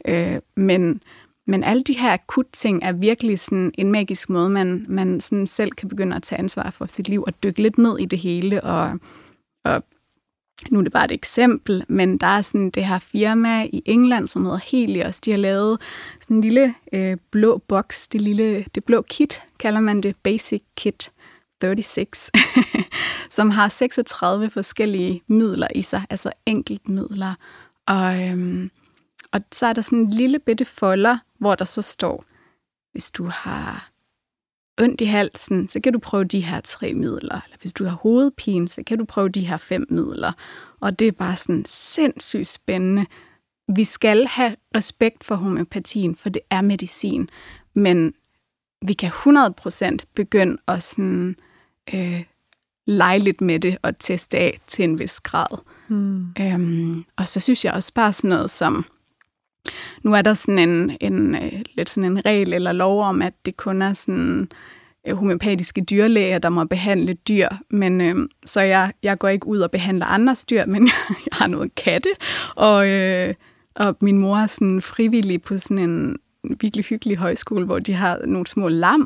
[SPEAKER 2] Men alle de her akut ting er virkelig sådan en magisk måde, man sådan selv kan begynde at tage ansvar for sit liv og dykke lidt ned i det hele. Og nu er det bare et eksempel, men der er sådan det her firma i England, som hedder Helios. De har lavet sådan en lille blå boks, det blå kit, kalder man det, Basic Kit 36, som har 36 forskellige midler i sig, altså enkeltmidler. Og så er der sådan en lille bitte folder, hvor der så står, hvis du har ondt i halsen, så kan du prøve de her 3 midler. Eller hvis du har hovedpine, så kan du prøve de her 5 midler. Og det er bare sådan sindssygt spændende. Vi skal have respekt for homøopatien, for det er medicin. Men vi kan 100% begynde at sådan, lege lidt med det og teste af til en vis grad. Og så synes jeg også bare sådan noget som, nu er der sådan lidt sådan en regel eller lov om, at det kun er sådan homøopatiske dyrlæger, der må behandle dyr. Men så jeg går ikke ud og behandler andres dyr, men jeg har noget katte. Og min mor er sådan frivillig på sådan en virkelig hyggelig højskole, hvor de har nogle små lam.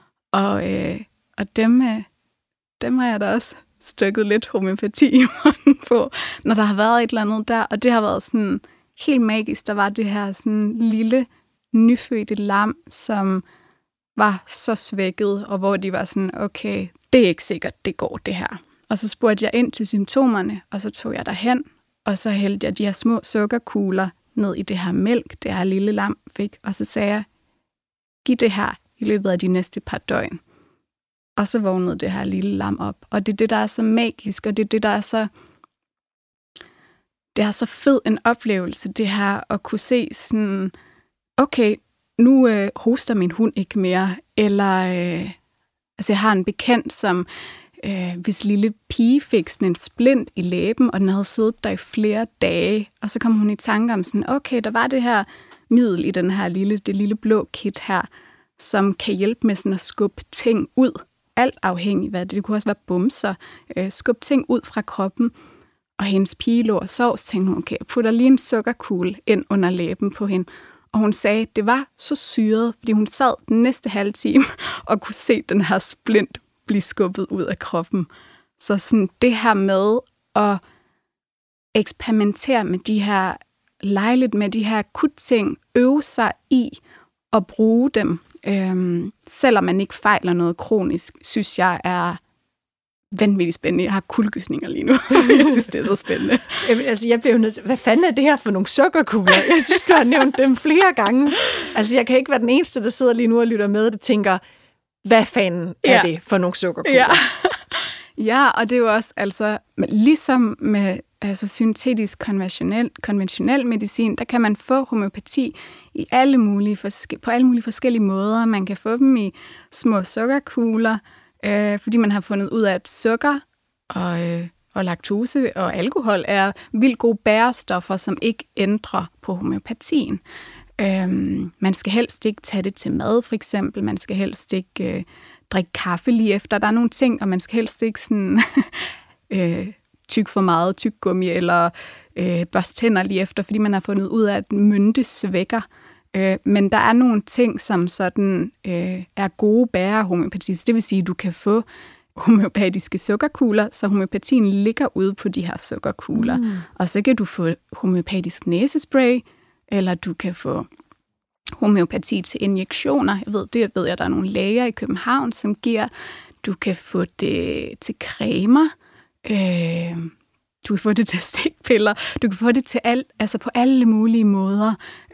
[SPEAKER 2] Og dem har jeg da også stykket lidt homøopati i munden på, når der har været et eller andet der. Og det har været sådan helt magisk. Der var det her sådan lille, nyfødte lam, som var så svækket, og hvor de var sådan, okay, det er ikke sikkert, det går det her. Og så spurgte jeg ind til symptomerne, og så tog jeg derhen, og så hældte jeg de her små sukkerkugler ned i det her mælk, det her lille lam fik, og så sagde jeg, giv det her i løbet af de næste par døgn. Og så vågnede det her lille lam op. Og det er det, der er så magisk, og det er det, der er så, det er så fed en oplevelse, det her at kunne se sådan, okay, nu hoster min hund ikke mere, eller altså jeg har en bekendt, som hvis lille pige fik sådan en splint i læben, og den havde siddet der i flere dage, og så kom hun i tanke om sådan, okay, der var det her middel i den her det lille blå kit her, som kan hjælpe med sådan at skubbe ting ud, alt afhængig af det. Det kunne også være bumser, skub ting ud fra kroppen. Og hendes pige lå og sov, så tænkte hun, okay, jeg putter lige en sukkerkugle ind under læben på hende. Og hun sagde, at det var så syret, fordi hun sad den næste halve time og kunne se den her splint blive skubbet ud af kroppen. Så sådan det her med at eksperimentere med de her, lege lidt med de her akutting, øve sig i at bruge dem, selvom man ikke fejler noget kronisk, synes jeg er vanvittigt spændende. Jeg har kuldegysninger lige nu. Jeg synes, det er så spændende.
[SPEAKER 1] Jamen, altså, jeg blev jo nødt til, hvad fanden er det her for nogle sukkerkugler? Jeg synes, du har nævnt dem flere gange. Altså, jeg kan ikke være den eneste, der sidder lige nu og lytter med, og tænker, hvad fanden er det for nogle sukkerkugler?
[SPEAKER 2] Ja, og det er jo også, altså, ligesom med syntetisk konventionel medicin, der kan man få homøopati på alle mulige forskellige måder. Man kan få dem i små sukkerkugler, fordi man har fundet ud af, at sukker og laktose og alkohol er vildt gode bærestoffer, som ikke ændrer på homøopatien. Man skal helst ikke tage det til mad, for eksempel. Man skal helst ikke drikke kaffe lige efter. Der er nogle ting, og man skal helst ikke sådan, tykke for meget tyggegummi eller børste tænder lige efter, fordi man har fundet ud af, at mynte svækker. Men der er nogle ting, som sådan er gode bærere af homøopati. Det vil sige, at du kan få homøopatiske sukkerkugler, så homøopatien ligger ude på de her sukkerkugler. Og så kan du få homøopatisk næsespray, eller du kan få homøopati til injektioner. Jeg ved, at der er nogle læger i København, som giver. Du kan få det til cremer. Du kan få det til stikpiller. Du kan få det til alt, altså på alle mulige måder.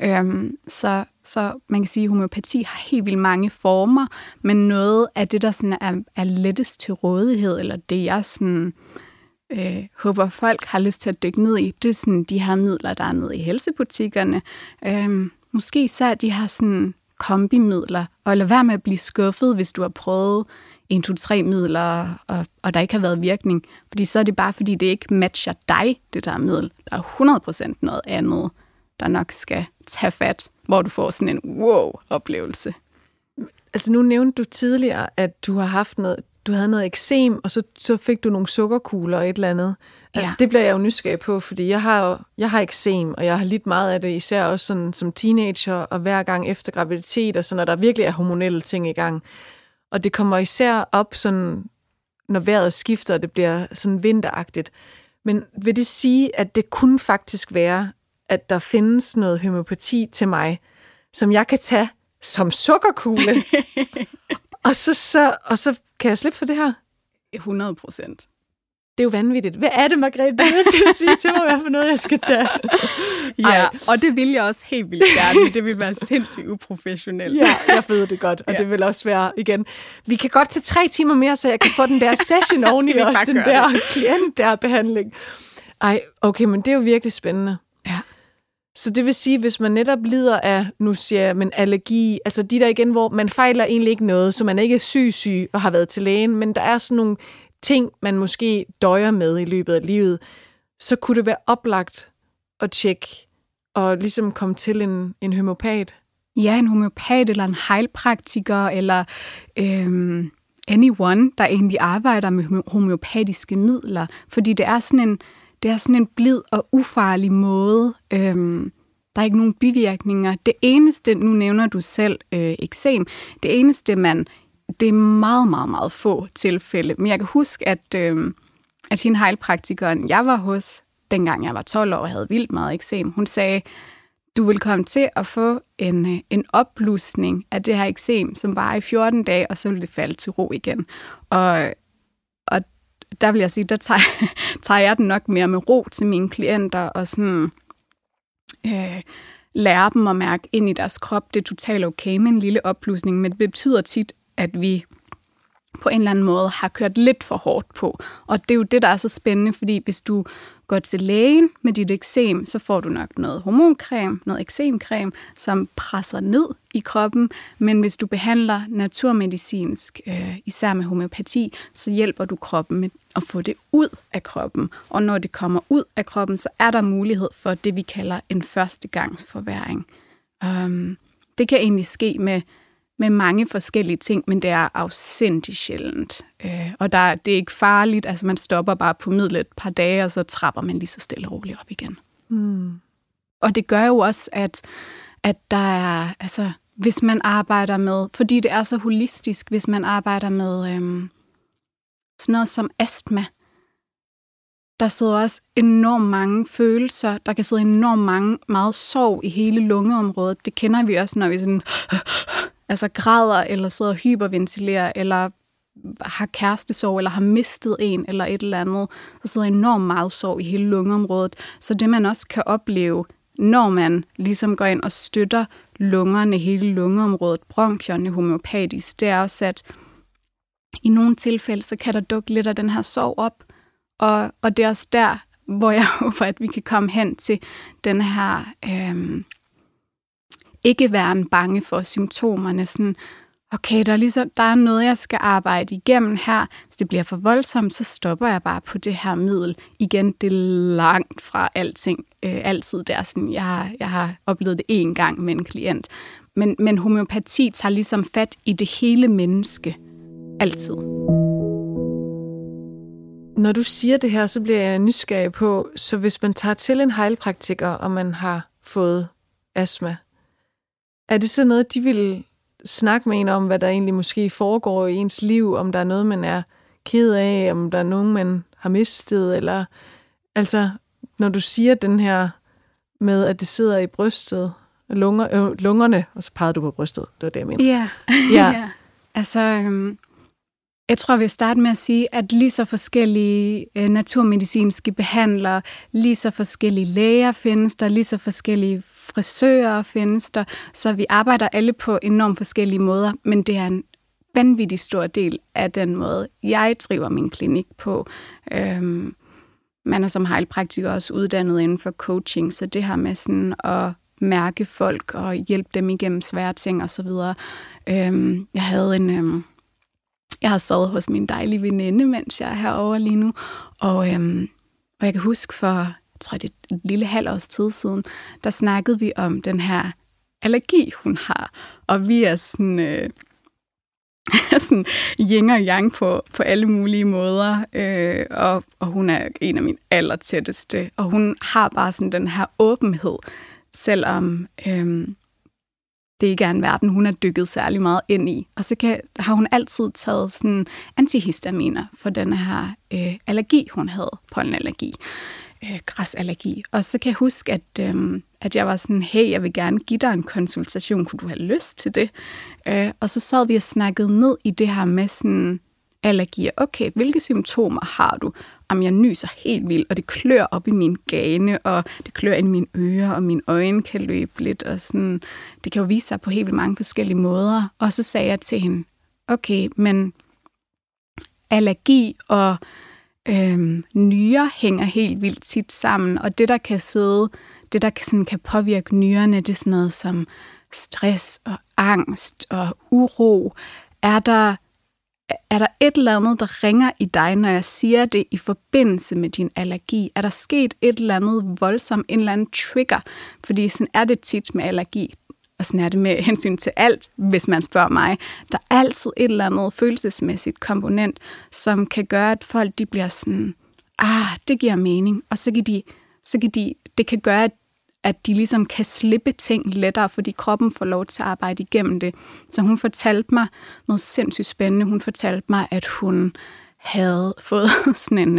[SPEAKER 2] Så man kan sige, at homøopati har helt vildt mange former, men noget af det, der sådan er lettest til rådighed, eller det jeg sådan, håber folk har lyst til at dykke ned i, det er sådan de her midler, der er nede i helsebutikkerne. Måske især de her sådan kombimidler, og lad være med at blive skuffet, hvis du har prøvet 1, 2, 3 midler, og der ikke har været virkning. Fordi så er det bare, fordi det ikke matcher dig, det der middel. Der er 100% noget andet, der nok skal tage fat, hvor du får sådan en wow-oplevelse.
[SPEAKER 1] Altså nu nævnte du tidligere, at du havde noget eksem, og så fik du nogle sukkerkugler og et eller andet. Altså, ja. Det bliver jeg jo nysgerrig på, fordi jeg har eksem, og jeg har lidt meget af det, især også sådan, som teenager, og hver gang efter graviditet, og sådan, når der virkelig er hormonelle ting i gang. Og det kommer især op, sådan, når vejret skifter, og det bliver sådan vinteragtigt. Men vil det sige, at det kunne faktisk være, at der findes noget homøopati til mig, som jeg kan tage som sukkerkugle? og så kan jeg slippe for det her?
[SPEAKER 2] 100%.
[SPEAKER 1] Det er jo vanvittigt. Hvad er det, Margrethe? Du er nødt til at sige til mig, hvad for noget jeg skal tage.
[SPEAKER 2] Ja, og det vil jeg også helt vildt gerne. Det vil være sindssygt uprofessionelt.
[SPEAKER 1] Ja, jeg ved det godt, og det vil også være, igen, vi kan godt tage 3 timer mere, så jeg kan få den der session oveni også, den der klient der behandling. Okay, men det er jo virkelig spændende.
[SPEAKER 2] Ja.
[SPEAKER 1] Så det vil sige, hvis man netop lider af, nu siger jeg, men allergi, altså de der igen, hvor man fejler egentlig ikke noget, så man er ikke syg og har været til lægen, men der er sådan nogle ting, man måske døjer med i løbet af livet, så kunne det være oplagt at tjekke og ligesom komme til en homøopat.
[SPEAKER 2] Ja, en homøopat eller en heilpraktiker eller anyone, der egentlig arbejder med homøopatiske midler, fordi det er sådan en blid og ufarlig måde. Der er ikke nogen bivirkninger. Det eneste, nu nævner du selv eksem, det eneste det er meget, meget, meget få tilfælde. Men jeg kan huske, at hende heilpraktikeren, jeg var hos, dengang jeg var 12 år og havde vildt meget eksem, hun sagde, du vil komme til at få en opblusning af det her eksem, som var i 14 dage, og så vil det falde til ro igen. Og der vil jeg sige, der tager jeg den nok mere med ro til mine klienter, og sådan lære dem at mærke ind i deres krop. Det er totalt okay med en lille opblusning, men det betyder tit, at vi på en eller anden måde har kørt lidt for hårdt på. Og det er jo det, der er så spændende, fordi hvis du går til lægen med dit eksem, så får du nok noget hormoncreme, noget eksemcreme, som presser ned i kroppen. Men hvis du behandler naturmedicinsk, især med homøopati, så hjælper du kroppen med at få det ud af kroppen. Og når det kommer ud af kroppen, så er der mulighed for det, vi kalder en førstegangsforværing. Det kan egentlig ske med med mange forskellige ting, men det er afsindigt sjældent. Og det er ikke farligt, altså man stopper bare på midlet et par dage, og så trapper man lige så stille og roligt op igen. Og det gør jo også, at der er, altså hvis man arbejder med, fordi det er så holistisk, hvis man arbejder med sådan noget som astma, der sidder også enormt mange følelser, der kan sidde enormt meget sorg i hele lungeområdet. Det kender vi også, når vi sådan, altså græder, eller sidder og hyperventilerer, eller har kærestesorg, eller har mistet en, eller et eller andet. Der sidder enormt meget sorg i hele lungeområdet. Så det, man også kan opleve, når man ligesom går ind og støtter lungerne, hele lungeområdet, bronkierne homeopatisk, det er også, at i nogle tilfælde, så kan der dukke lidt af den her sorg op. Og det er også der, hvor jeg håber, at vi kan komme hen til den her ikke være bange for symptomerne. Sådan, okay, der er noget, jeg skal arbejde igennem her. Hvis det bliver for voldsomt, så stopper jeg bare på det her middel. Igen, det er langt fra alting. Altid der. Sådan, jeg har oplevet det én gang med en klient. Men homøopati tager ligesom fat i det hele menneske. Altid.
[SPEAKER 1] Når du siger det her, så bliver jeg nysgerrig på, så hvis man tager til en heilpraktiker, og man har fået astma, er det så noget, de vil snakke med en om, hvad der egentlig måske foregår i ens liv, om der er noget, man er ked af, om der er nogen, man har mistet, eller altså, når du siger den her med, at det sidder i brystet, lungerne, og så pegede du på brystet, det var det, jeg mente.
[SPEAKER 2] Ja. Ja. Altså, jeg tror, vi starter med at sige, at lige så forskellige naturmedicinske behandlere, lige så forskellige læger findes der, lige så forskellige frisører findes der, så vi arbejder alle på enormt forskellige måder, men det er en vanvittig stor del af den måde, jeg driver min klinik på. Man er som heilpraktiker også uddannet inden for coaching, så det her med sådan at mærke folk og hjælpe dem igennem svære ting osv. Jeg har sovet hos min dejlige veninde, mens jeg er herovre lige nu, og jeg kan huske for, jeg tror det er et lille halvt års tid siden, der snakkede vi om den her allergi, hun har, og vi er sådan sådan yin og yang på alle mulige måder, og hun er en af mine allertætteste, og hun har bare sådan den her åbenhed, selvom det ikke er en verden, hun har dykket særlig meget ind i. Og så har hun altid taget sådan antihistaminer for den her allergi, hun havde, pollenallergi, græsallergi. Og så kan jeg huske, at jeg var sådan, hey, jeg vil gerne give dig en konsultation, kunne du have lyst til det? Og så sad vi og snakkede ned i det her med sådan allergier. Okay, hvilke symptomer har du? Om jeg nyser helt vildt, og det klør op i min gane, og det klør ind i mine ører, og mine øjne kan løbe lidt, og sådan, det kan jo vise sig på helt vildt mange forskellige måder. Og så sagde jeg til hende, okay, men allergi og nyrer hænger helt vildt tit sammen, og det der kan påvirke nyrerne, det er sådan noget som stress og angst og uro. Er der et eller andet, der ringer i dig, når jeg siger det i forbindelse med din allergi? Er der sket et eller andet voldsomt, en eller anden trigger? Fordi sådan er det tit med allergi, og sådan er det med hensyn til alt, hvis man spørger mig. Der er altid et eller andet følelsesmæssigt komponent, som kan gøre, at folk de bliver sådan, det giver mening. Og det kan gøre, at de ligesom kan slippe ting lettere, fordi kroppen får lov til at arbejde igennem det. Så hun fortalte mig noget sindssygt spændende. Hun fortalte mig, at hun havde fået sådan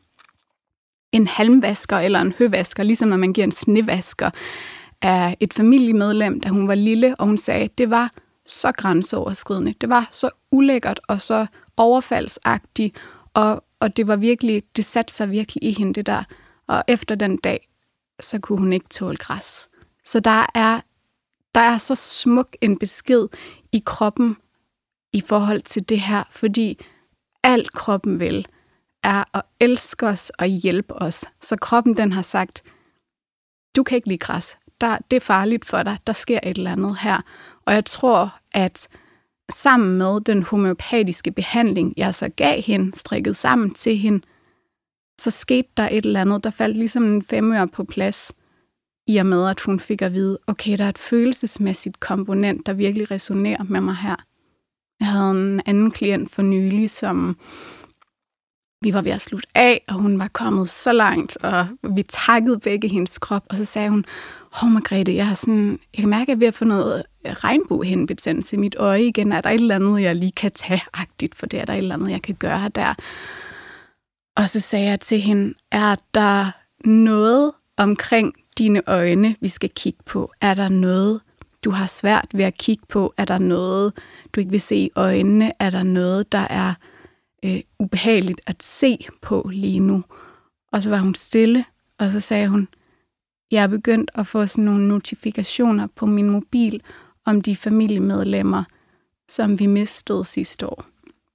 [SPEAKER 2] en halmvasker eller en høvasker, ligesom når man giver en snevasker, af et familiemedlem, da hun var lille, og hun sagde, at det var så grænseoverskridende. Det var så ulækkert og så overfaldsagtigt, og det var virkelig, det satte sig virkelig i hende, det der. Og efter den dag, så kunne hun ikke tåle græs. Så der er så smuk en besked i kroppen i forhold til det her, fordi alt kroppen vil er at elske os og hjælpe os. Så kroppen den har sagt, du kan ikke lide græs. Det er farligt for dig. Der sker et eller andet her. Og jeg tror, at sammen med den homøopatiske behandling, jeg så gav hende, strikket sammen til hende, så skete der et eller andet, der faldt ligesom en 5 øre på plads. i og med, at hun fik at vide, okay, der er et følelsesmæssigt komponent, der virkelig resonerer med mig her. Jeg havde en anden klient for nylig, som vi var ved at slutte af, og hun var kommet så langt, og vi takkede begge hendes krop, og så sagde hun, Margrethe, jeg kan mærke, at jeg er ved at få noget regnbuehindebetændelse i mit øje igen. Er der et eller andet, jeg lige kan tage-agtigt, for det er der et eller andet, jeg kan gøre der. Og så sagde jeg til hende, er der noget omkring dine øjne, vi skal kigge på? Er der noget, du har svært ved at kigge på? Er der noget, du ikke vil se i øjnene? Er der noget, der er ubehageligt at se på lige nu? Og så var hun stille, og så sagde hun, jeg er begyndt at få sådan nogle notifikationer på min mobil om de familiemedlemmer, som vi mistede sidste år.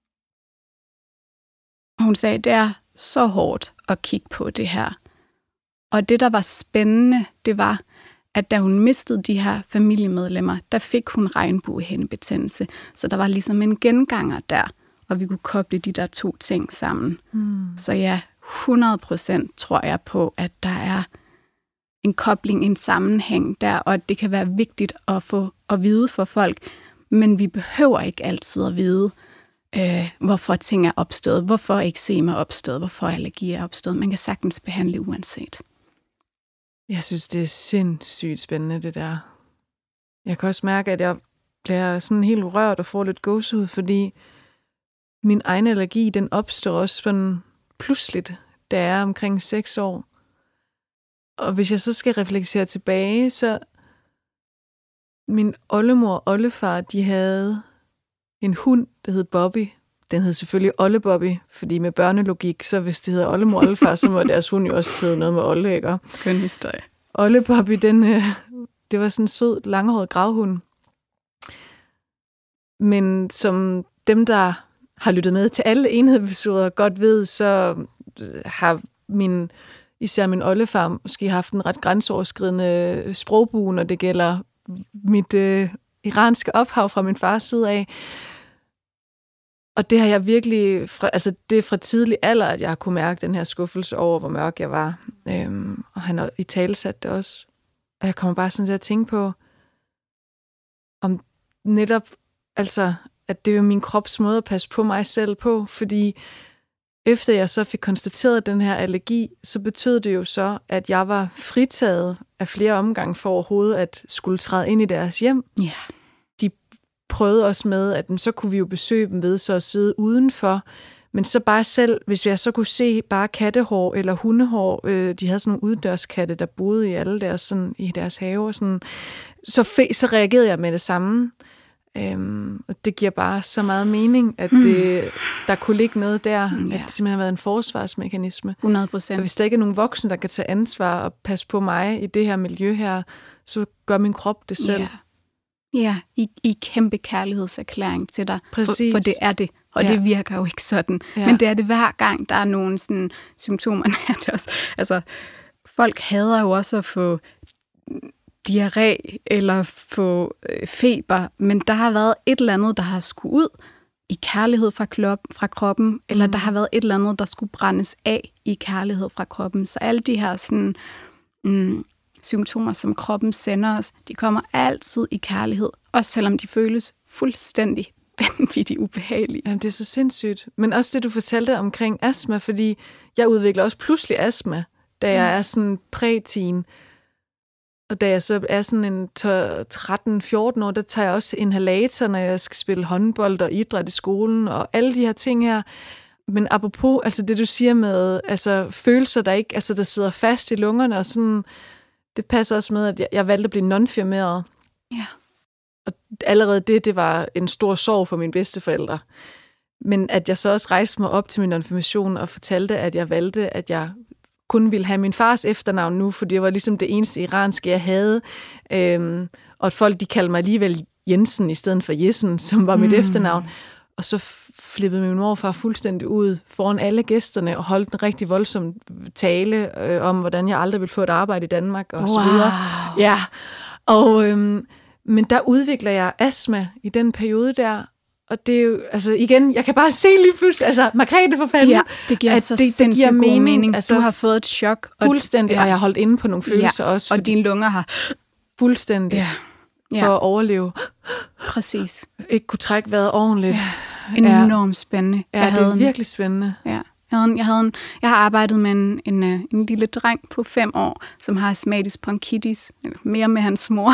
[SPEAKER 2] Og hun sagde, det er så hårdt at kigge på det her. Og det, der var spændende, det var, at da hun mistede de her familiemedlemmer, der fik hun regnbuehindebetændelse. Så der var ligesom en genganger der, og vi kunne koble de der to ting sammen. Så ja, 100% tror jeg på, at der er en kobling, en sammenhæng der, og at det kan være vigtigt at få at vide for folk, men vi behøver ikke altid at vide, hvorfor ting er opstået, hvorfor eksem er opstået, hvorfor allergi er opstået. Man kan sagtens behandle uanset.
[SPEAKER 1] Jeg synes, det er sindssygt spændende, det der. Jeg kan også mærke, at jeg bliver sådan helt rørt og får lidt gåsehud, fordi min egen allergi, den opstår også sådan pludseligt, da jeg er omkring 6 år. Og hvis jeg så skal reflektere tilbage, så min oldemor og oldefar, de havde en hund, der hed Bobby. Den hed selvfølgelig Olle Bobby, fordi med børnelogik, så hvis det hedder oldemor og oldefar, så må deres hund jo også hedde noget med Olle, ikke?
[SPEAKER 2] Skøn historie.
[SPEAKER 1] Olle Bobby, det var sådan en sød, langhåret gravhund. Men som dem, der har lyttet med til alle enhedsepisoder, godt ved, så har især min oldefar måske haft en ret grænseoverskridende sprogbrug, når det gælder mit iranske ophav fra min fars side af. Og det har jeg virkelig, det er fra tidlig alder, at jeg har kunne mærke den her skuffelse over, hvor mørk jeg var. Og han har italesat det også. Og jeg kommer bare sådan til at tænke på, om netop, at det er min krops måde at passe på mig selv på, fordi efter jeg så fik konstateret den her allergi, så betød det jo så, at jeg var fritaget af flere omgange for overhovedet at skulle træde ind i deres hjem.
[SPEAKER 2] Ja.
[SPEAKER 1] De prøvede også med, at så kunne vi jo besøge dem ved så at sidde udenfor, men så bare selv, hvis jeg så kunne se bare kattehår eller hundehår, de havde sådan nogle uddørskatte, der boede i alle deres, sådan, i deres haver, sådan, så reagerede jeg med det samme. Og det giver bare så meget mening, at der kunne ligge noget der, at det simpelthen har været en forsvarsmekanisme.
[SPEAKER 2] 100%.
[SPEAKER 1] Og hvis der ikke er nogen voksne, der kan tage ansvar og passe på mig i det her miljø her, så gør min krop det selv.
[SPEAKER 2] Ja, i kæmpe kærlighedserklæring til dig.
[SPEAKER 1] Præcis.
[SPEAKER 2] For det er det, og det virker jo ikke sådan. Ja. Men det er det hver gang, der er nogle sådan, symptomer. Det også. Altså, folk hader jo også at få diarré eller få feber, men der har været et eller andet, der har skulle ud i kærlighed fra kroppen, eller der har været et eller andet, der skulle brændes af i kærlighed fra kroppen. Så alle de her sådan, symptomer, som kroppen sender os, de kommer altid i kærlighed, også selvom de føles fuldstændig vanvittigt ubehagelige.
[SPEAKER 1] Jamen, det er så sindssygt. Men også det, du fortalte omkring astma, fordi jeg udvikler også pludselig astma, da jeg er sådan præ-teen. Og da jeg så er sådan en 13-14 år, der tager jeg også inhalator, når jeg skal spille håndbold og idræt i skolen, og alle de her ting her. Men apropos, det du siger med følelser, der ikke, der sidder fast i lungerne, og sådan, det passer også med, at jeg valgte at blive non-firmeret.
[SPEAKER 2] Ja.
[SPEAKER 1] Og allerede det var en stor sorg for mine bedsteforældre. Men at jeg så også rejste mig op til min non-firmation og fortalte, at jeg valgte, at jeg kun ville have min fars efternavn nu, for det var ligesom det eneste iranske, jeg havde. Og at folk, de kaldte mig alligevel Jensen i stedet for Jessen, som var mit efternavn. Og så flippede min morfar fuldstændig ud foran alle gæsterne og holdt en rigtig voldsom tale om, hvordan jeg aldrig ville få et arbejde i Danmark og så videre. Ja, og men der udvikler jeg astma i den periode der, Og det er jo, altså igen, jeg kan bare se lige pludselig, altså Margrethe for fanden.
[SPEAKER 2] Ja, det giver så sindssygt god mening. Altså, du har fået et chok.
[SPEAKER 1] Fuldstændig, og jeg har holdt inde på nogle følelser også.
[SPEAKER 2] Og dine lunger har...
[SPEAKER 1] Fuldstændig. For at overleve.
[SPEAKER 2] Præcis.
[SPEAKER 1] Ikke kunne trække vejret ordentligt.
[SPEAKER 2] Enormt spændende.
[SPEAKER 1] Ja, det er virkelig spændende.
[SPEAKER 2] Ja. Jeg har arbejdet med en lille dreng på 5 år, som har astmatisk bronkitis, mere med hans mor.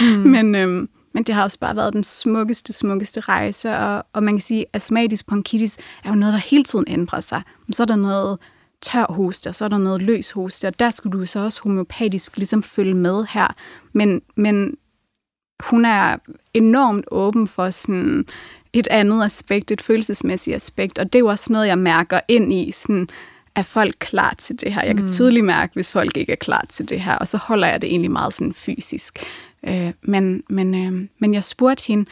[SPEAKER 2] Men det har også bare været den smukkeste rejse, og man kan sige, at astmatisk bronkitis er jo noget, der hele tiden ændrer sig. Så er der noget tør hoste, og så er der noget løs hoste, og der skal du så også homeopatisk ligesom følge med her. Men hun er enormt åben for sådan et andet aspekt, et følelsesmæssigt aspekt, og det er jo også noget, jeg mærker ind i, sådan, er folk klar til det her? Jeg kan tydeligt mærke, hvis folk ikke er klar til det her, og så holder jeg det egentlig meget sådan fysisk. Men jeg spurgte hende,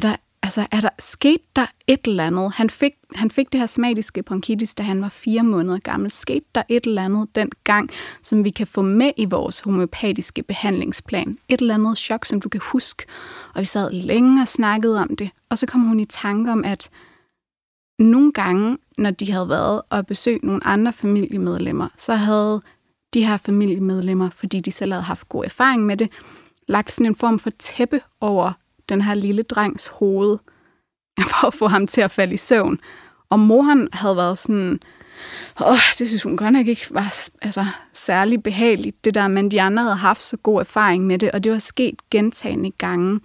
[SPEAKER 2] skete der et eller andet? Han fik det her astmatiske bronkitis, da han var 4 måneder gammel. Skete der et eller andet den gang, som vi kan få med i vores homeopatiske behandlingsplan? Et eller andet chok, som du kan huske? Og vi sad længe og snakkede om det. Og så kom hun i tanke om, at nogle gange, når de havde været og besøgt nogle andre familiemedlemmer, så havde de her familiemedlemmer, fordi de selv havde haft god erfaring med det, lagt sådan en form for tæppe over den her lille drengs hoved, for at få ham til at falde i søvn. Og moren havde været sådan, det synes hun godt nok ikke var særlig behageligt, det der, men de andre havde haft så god erfaring med det, og det var sket gentagne gange.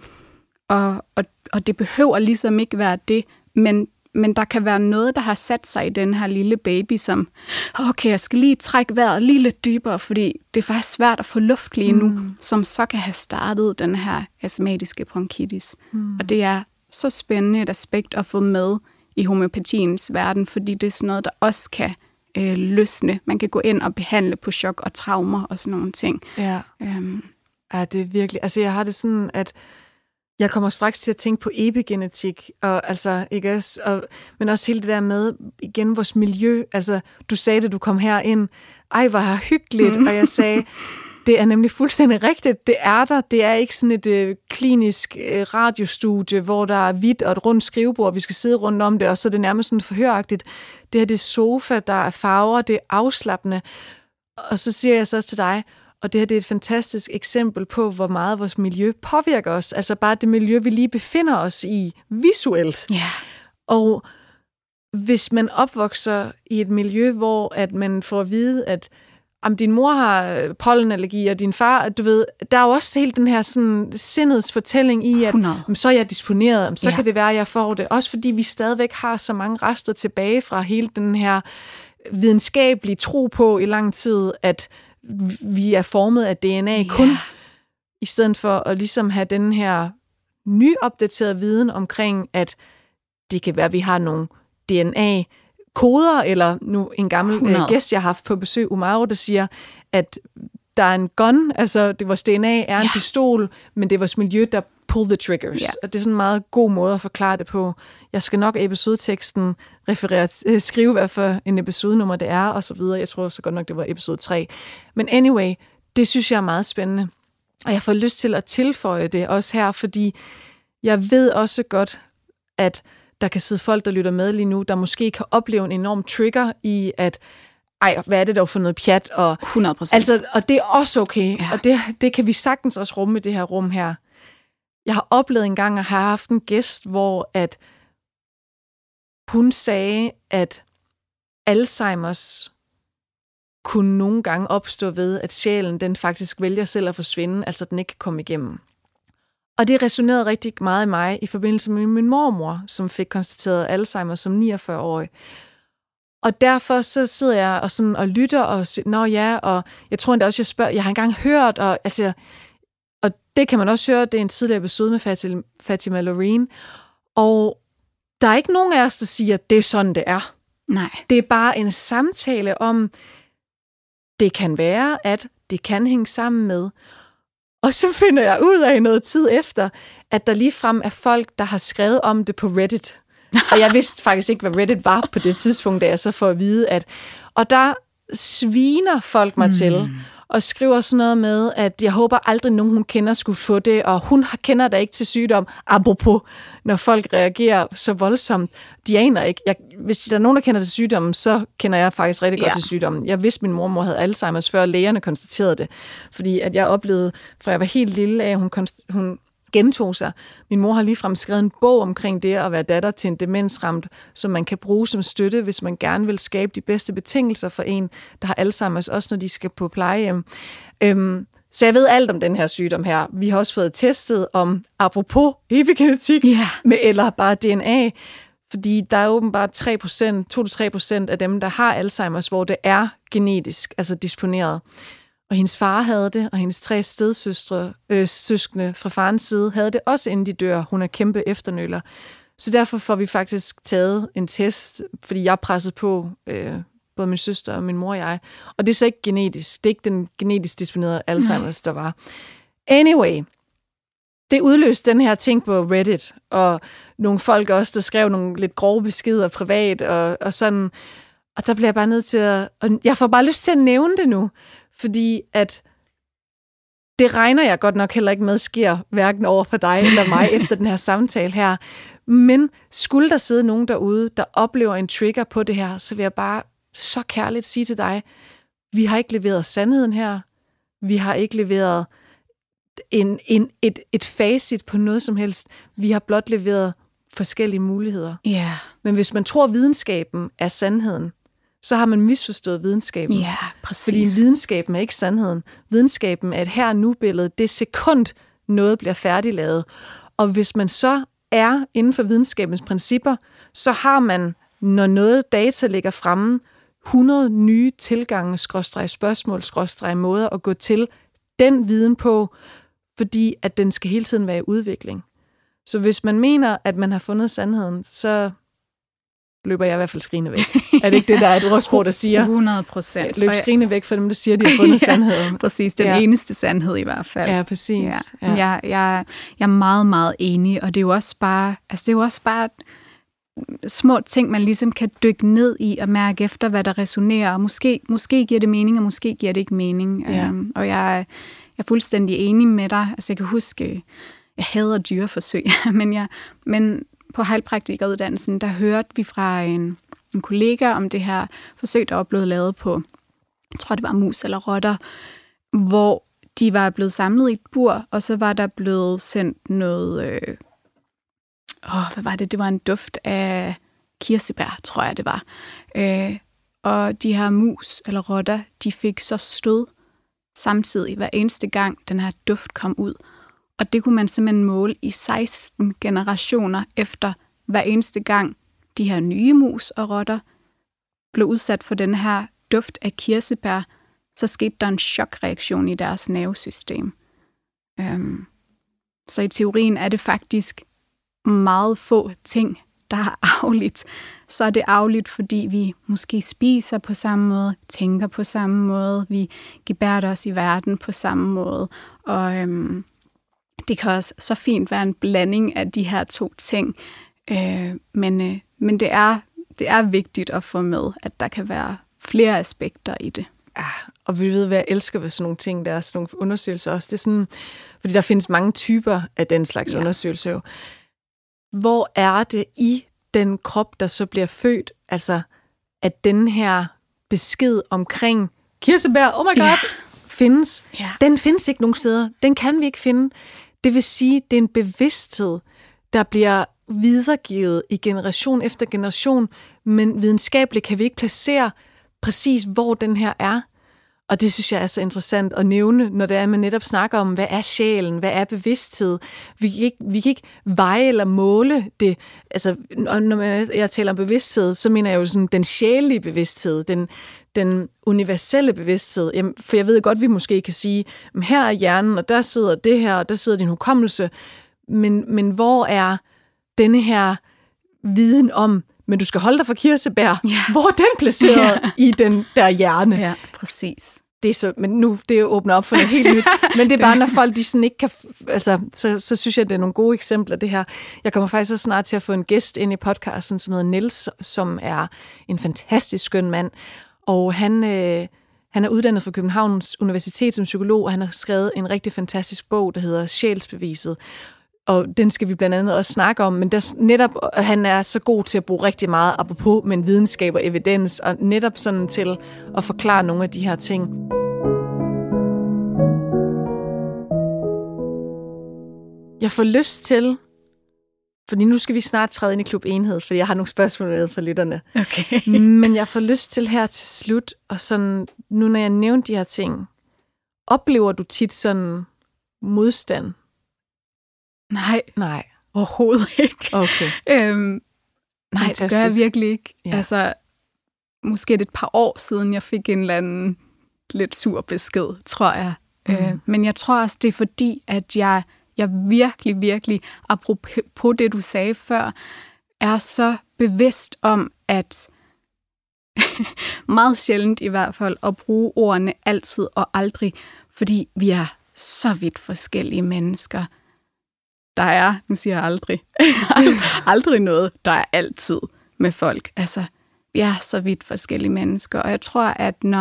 [SPEAKER 2] Og det behøver ligesom ikke være det, men der kan være noget, der har sat sig i den her lille baby, som, okay, jeg skal lige trække vejret lige lidt dybere, fordi det er faktisk svært at få luft lige nu, som så kan have startet den her astmatiske bronkitis. Og det er så spændende et aspekt at få med i homeopatiens verden, fordi det er sådan noget, der også kan løsne. Man kan gå ind og behandle på chok og traumer og sådan nogle ting.
[SPEAKER 1] Ja, det er virkelig, altså jeg har det sådan, at jeg kommer straks til at tænke på epigenetik, og altså, ikke også, men også hele det der med, igen, vores miljø. Altså, du sagde det, du kom herind. Ej, hvor hyggeligt. Og jeg sagde, det er nemlig fuldstændig rigtigt. Det er der. Det er ikke sådan et klinisk radiostudie, hvor der er hvidt og et rundt skrivebord, vi skal sidde rundt om det, og så er det nærmest sådan forhøragtigt. Det her, det er sofa, der er farver, det er afslappende. Og så siger jeg så også til dig, og det her, det er et fantastisk eksempel på, hvor meget vores miljø påvirker os. Altså bare det miljø, vi lige befinder os i visuelt.
[SPEAKER 2] Yeah.
[SPEAKER 1] Og hvis man opvokser i et miljø, hvor at man får at vide, at din mor har pollenallergi, og din far, du ved, der er jo også helt den her sådan, sindets fortælling i, at så er jeg disponeret, så kan det være, at jeg får det. Også fordi vi stadigvæk har så mange rester tilbage fra hele den her videnskabelige tro på i lang tid, at vi er formet af DNA kun, i stedet for at ligesom have den her nyopdaterede viden omkring, at det kan være, at vi har nogle DNA-koder, eller nu en gammel gæst, jeg har haft på besøg, Umaru, der siger, at der er en gun, altså det vores DNA er en pistol, men det er vores miljø, der pull the triggers. Og det er sådan en meget god måde at forklare det på. Jeg skal nok episodeteksten skrive, hvad for en episodenummer det er, og så videre. Jeg tror så godt nok, det var episode 3. Men anyway, det synes jeg er meget spændende. Og jeg får lyst til at tilføje det også her, fordi jeg ved også godt, at der kan sidde folk, der lytter med lige nu, der måske kan opleve en enorm trigger i, at hvad er det dog for noget pjat? Og,
[SPEAKER 2] 100%.
[SPEAKER 1] Altså, og det er også okay, og det kan vi sagtens også rumme i det her rum her. Jeg har oplevet en gang at have haft en gæst, hvor at hun sagde, at Alzheimers kunne nogle gange opstå ved, at sjælen den faktisk vælger selv at forsvinde, altså den ikke kan komme igennem. Og det resonerede rigtig meget i mig i forbindelse med min mormor, som fik konstateret Alzheimer som 49-årig. Og derfor så sidder jeg og lytter og siger, og jeg tror endda også, jeg har engang hørt, og det kan man også høre, det er en tidligere episode med Fatima Loreen, og der er ikke nogen af os, der siger, at det er sådan, det er.
[SPEAKER 2] Nej.
[SPEAKER 1] Det er bare en samtale om, det kan være, at det kan hænge sammen med. Og så finder jeg ud af noget tid efter, at der ligefrem er folk, der har skrevet om det på Reddit. Og jeg vidste faktisk ikke, hvad Reddit var på det tidspunkt, da jeg så får at vide, at... Og der sviner folk mig til, og skriver sådan noget med, at jeg håber aldrig nogen, hun kender, skulle få det, og hun kender da ikke til sygdom. Apropos, når folk reagerer så voldsomt, de aner ikke. Hvis der er nogen, der kender til sygdommen, så kender jeg faktisk rigtig godt til sygdommen. Jeg vidste, min mormor havde Alzheimer's, før lægerne konstaterede det. Fordi at jeg oplevede, fra jeg var helt lille af, hun gentog sig. Min mor har ligefrem skrevet en bog omkring det at være datter til en demensramt, som man kan bruge som støtte, hvis man gerne vil skabe de bedste betingelser for en, der har Alzheimer's, også når de skal på plejehjem. Så jeg ved alt om den her sygdom her. Vi har også fået testet om, apropos epigenetik, eller bare DNA, fordi der er åbenbart 2-3% af dem, der har Alzheimer's, hvor det er genetisk, altså disponeret. Og hendes far havde det, og hendes 3 søskende fra farens side havde det også, inden de dør. Hun er kæmpe efternøler. Så derfor får vi faktisk taget en test, fordi jeg pressede på, både min søster og min mor og jeg. Og det er så ikke genetisk. Det er ikke den genetisk disponerede Alzheimer's, der var. Anyway, det udløste den her ting på Reddit, og nogle folk også, der skrev nogle lidt grove beskeder privat, og sådan. Og der bliver jeg bare nødt til at... Og jeg får bare lyst til at nævne det nu, fordi at det regner jeg godt nok heller ikke med sker, hverken over for dig eller mig efter den her samtale her. Men skulle der sidde nogen derude, der oplever en trigger på det her, så vil jeg bare så kærligt sige til dig, vi har ikke leveret sandheden her. Vi har ikke leveret et facit på noget som helst. Vi har blot leveret forskellige muligheder.
[SPEAKER 2] Yeah.
[SPEAKER 1] Men hvis man tror, videnskaben er sandheden, så har man misforstået videnskaben.
[SPEAKER 2] Ja, præcis.
[SPEAKER 1] Fordi videnskaben er ikke sandheden. Videnskaben er et her nu billede. Det sekund, noget bliver færdiglavet. Og hvis man så er inden for videnskabens principper, så har man, når noget data ligger fremme, 100 nye tilgange, spørgsmål, måder at gå til den viden på, fordi at den skal hele tiden være i udvikling. Så hvis man mener, at man har fundet sandheden, så løber jeg i hvert fald skrigende væk. Er det ikke det, der er et ordsprog, der siger?
[SPEAKER 2] 100%.
[SPEAKER 1] Løb skrigende væk for dem, der siger, de har fundet sandheden.
[SPEAKER 2] Præcis, den eneste sandhed i hvert fald.
[SPEAKER 1] Ja, præcis.
[SPEAKER 2] Ja. Jeg er meget, meget enig, og det er jo også bare, små ting, man ligesom kan dykke ned i og mærke efter, hvad der resonerer. Og måske giver det mening, og måske giver det ikke mening.
[SPEAKER 1] Ja.
[SPEAKER 2] Og jeg er fuldstændig enig med dig. Altså, jeg kan huske, jeg hader dyreforsøg, men på heilpraktikeruddannelsen, der hørte vi fra en kollega om det her forsøg, der var blevet lavet på, jeg tror det var mus eller rotter, hvor de var blevet samlet i et bur, og så var der blevet sendt noget, hvad var det? Det var en duft af kirsebær, tror jeg det var. Og de her mus eller rotter, de fik så stød samtidig hver eneste gang, den her duft kom ud. Og det kunne man simpelthen måle i 16 generationer efter hver eneste gang, de her nye mus og rotter blev udsat for den her duft af kirsebær, så skete der en chokreaktion i deres nervesystem. Så i teorien er det faktisk meget få ting, der er arveligt. Så er det arveligt, fordi vi måske spiser på samme måde, tænker på samme måde, vi gebærder os i verden på samme måde, og det kan også så fint være en blanding af de her 2 ting, men det er vigtigt at få med, at der kan være flere aspekter i det.
[SPEAKER 1] Ja, og vi ved, hvad jeg elsker ved sådan nogle ting, der er sådan nogle undersøgelser også. Det er sådan, fordi der findes mange typer af den slags undersøgelser. Hvor er det i den krop, der så bliver født, altså at den her besked omkring kirsebær, oh my god, findes. Ja. Den findes ikke nogen steder. Den kan vi ikke finde. Det vil sige, det er en bevidsthed, der bliver videregivet i generation efter generation, men videnskabeligt kan vi ikke placere præcis, hvor den her er. Og det synes jeg er så interessant at nævne, når det er, at man netop snakker om, hvad er sjælen, hvad er bevidsthed. Vi kan ikke veje eller måle det. Altså, når jeg taler om bevidsthed, så mener jeg jo sådan den sjælelige bevidsthed, den universelle bevidsthed. Jamen, for jeg ved godt, vi måske kan sige, her er hjernen, og der sidder det her, og der sidder din hukommelse. Men hvor er denne her viden om, men du skal holde dig for kirsebær. Ja. Hvor er den placeret i den der hjerne?
[SPEAKER 2] Ja, præcis.
[SPEAKER 1] Det er så, men nu det åbner op for noget helt nyt. Men det er bare, når folk de sådan ikke kan... Altså, så synes jeg, det er nogle gode eksempler, det her. Jeg kommer faktisk også snart til at få en gæst ind i podcasten, som hedder Niels, som er en fantastisk skøn mand. Og han Han er uddannet fra Københavns Universitet som psykolog, og han har skrevet en rigtig fantastisk bog, der hedder Sjælsbeviset. Og den skal vi blandt andet også snakke om, men han er så god til at bruge rigtig meget apropos med videnskab og evidens, og netop sådan til at forklare nogle af de her ting. Jeg får lyst til, fordi nu skal vi snart træde ind i Klub Enhed, for jeg har nogle spørgsmål med fra lytterne.
[SPEAKER 2] Okay.
[SPEAKER 1] Men jeg får lyst til her til slut, og sådan, nu når jeg nævnte de her ting, oplever du tit sådan modstand?
[SPEAKER 2] Nej, overhovedet ikke.
[SPEAKER 1] Okay.
[SPEAKER 2] Nej, det gør jeg virkelig ikke.
[SPEAKER 1] Ja.
[SPEAKER 2] Altså, måske et par år siden, jeg fik en eller anden lidt sur besked, tror jeg. Men jeg tror også, det er fordi, at jeg virkelig, virkelig, apropos det, du sagde før, er så bevidst om, at meget sjældent i hvert fald, at bruge ordene altid og aldrig, fordi vi er så vidt forskellige mennesker. Der er, nu siger jeg aldrig noget, der er altid med folk. Altså, vi er så vidt forskellige mennesker, og jeg tror, at når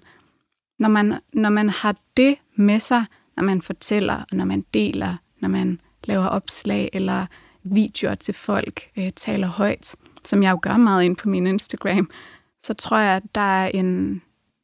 [SPEAKER 2] man har det med sig, når man fortæller, og når man deler, når man laver opslag eller videoer til folk, taler højt, som jeg jo gør meget ind på min Instagram, så tror jeg, at der er en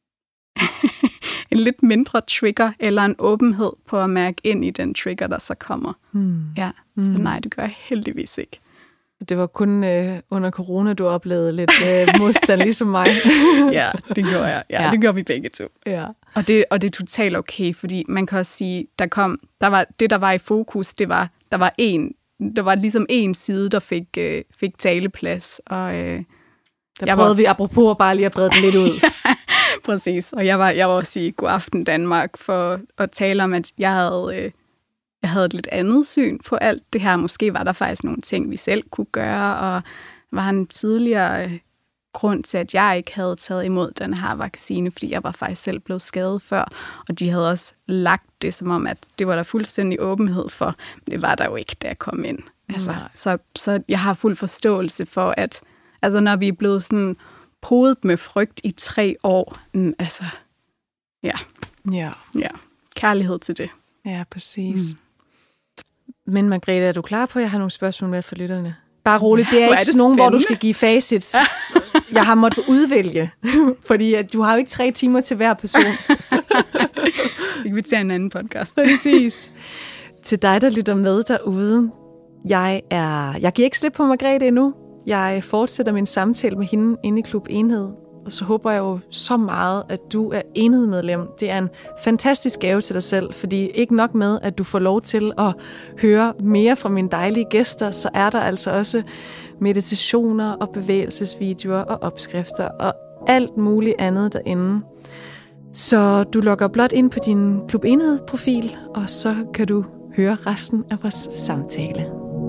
[SPEAKER 2] lidt mindre trigger, eller en åbenhed på at mærke ind i den trigger, der så kommer. Ja, så nej, det gør jeg heldigvis ikke.
[SPEAKER 1] Det var kun under corona, du oplevede lidt modstand, ligesom mig.
[SPEAKER 2] Ja, det gjorde jeg. Ja, det gjorde vi begge to.
[SPEAKER 1] Ja.
[SPEAKER 2] Og det er totalt okay, fordi man kan også sige, der var i fokus, der var ligesom en side, der fik taleplads, og
[SPEAKER 1] der prøvede vi apropos bare lige at brede det lidt ud.
[SPEAKER 2] Præcis, og jeg var også i God Aften Danmark for at tale om, at jeg havde et lidt andet syn på alt det her. Måske var der faktisk nogle ting, vi selv kunne gøre, og var en tidligere grund til, at jeg ikke havde taget imod den her vaccine, fordi jeg var faktisk selv blevet skadet før, og de havde også lagt det som om, at det var der fuldstændig åbenhed for. Men det var der jo ikke, da jeg kom ind. Altså, så jeg har fuld forståelse for, at altså, når vi er blevet sådan podet med frygt i 3 år, altså, ja. Kærlighed til det.
[SPEAKER 1] Ja, præcis. Men Margrethe, er du klar på, at jeg har nogle spørgsmål med for lytterne? Bare roligt, det er ikke sådan nogen, hvor du skal give facits. Jeg har måttet udvælge, fordi at du har jo ikke 3 timer til hver person.
[SPEAKER 2] Vi kan tage en anden podcast.
[SPEAKER 1] Præcis. Til dig, der lytter med derude, jeg giver ikke slip på Margrethe endnu. Jeg fortsætter min samtale med hende inde i Klub Enhed. Og så håber jeg jo så meget, at du er enhedmedlem. Det er en fantastisk gave til dig selv, fordi ikke nok med, at du får lov til at høre mere fra mine dejlige gæster, så er der altså også meditationer og bevægelsesvideoer og opskrifter og alt muligt andet derinde. Så du logger blot ind på din Klub Enhed-profil, og så kan du høre resten af vores samtale.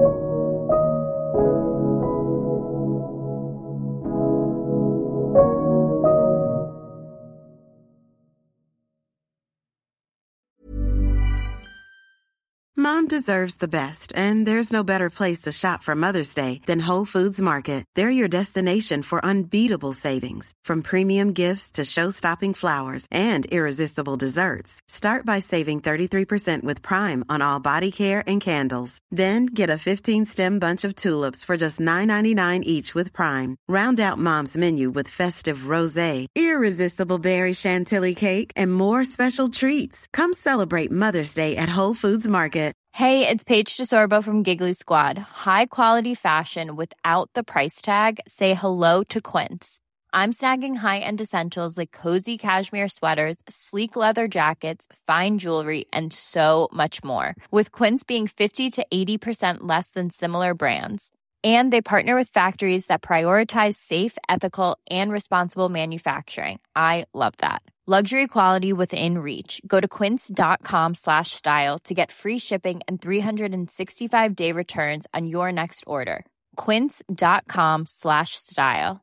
[SPEAKER 3] Mom deserves the best, and there's no better place to shop for Mother's Day than Whole Foods Market. They're your destination for unbeatable savings, from premium gifts to show-stopping flowers and irresistible desserts. Start by saving 33% with Prime on all body care and candles. Then get a 15-stem bunch of tulips for just $9.99 each with Prime. Round out Mom's menu with festive rosé, irresistible berry chantilly cake, and more special treats. Come celebrate Mother's Day at Whole Foods Market.
[SPEAKER 4] Hey, it's Paige DeSorbo from Giggly Squad. High quality fashion without the price tag. Say hello to Quince. I'm snagging high-end essentials like cozy cashmere sweaters, sleek leather jackets, fine jewelry, and so much more. With Quince being 50 to 80% less than similar brands. And they partner with factories that prioritize safe, ethical, and responsible manufacturing. I love that. Luxury quality within reach. Go to quince.com/style to get free shipping and 365-day returns on your next order. Quince.com/style.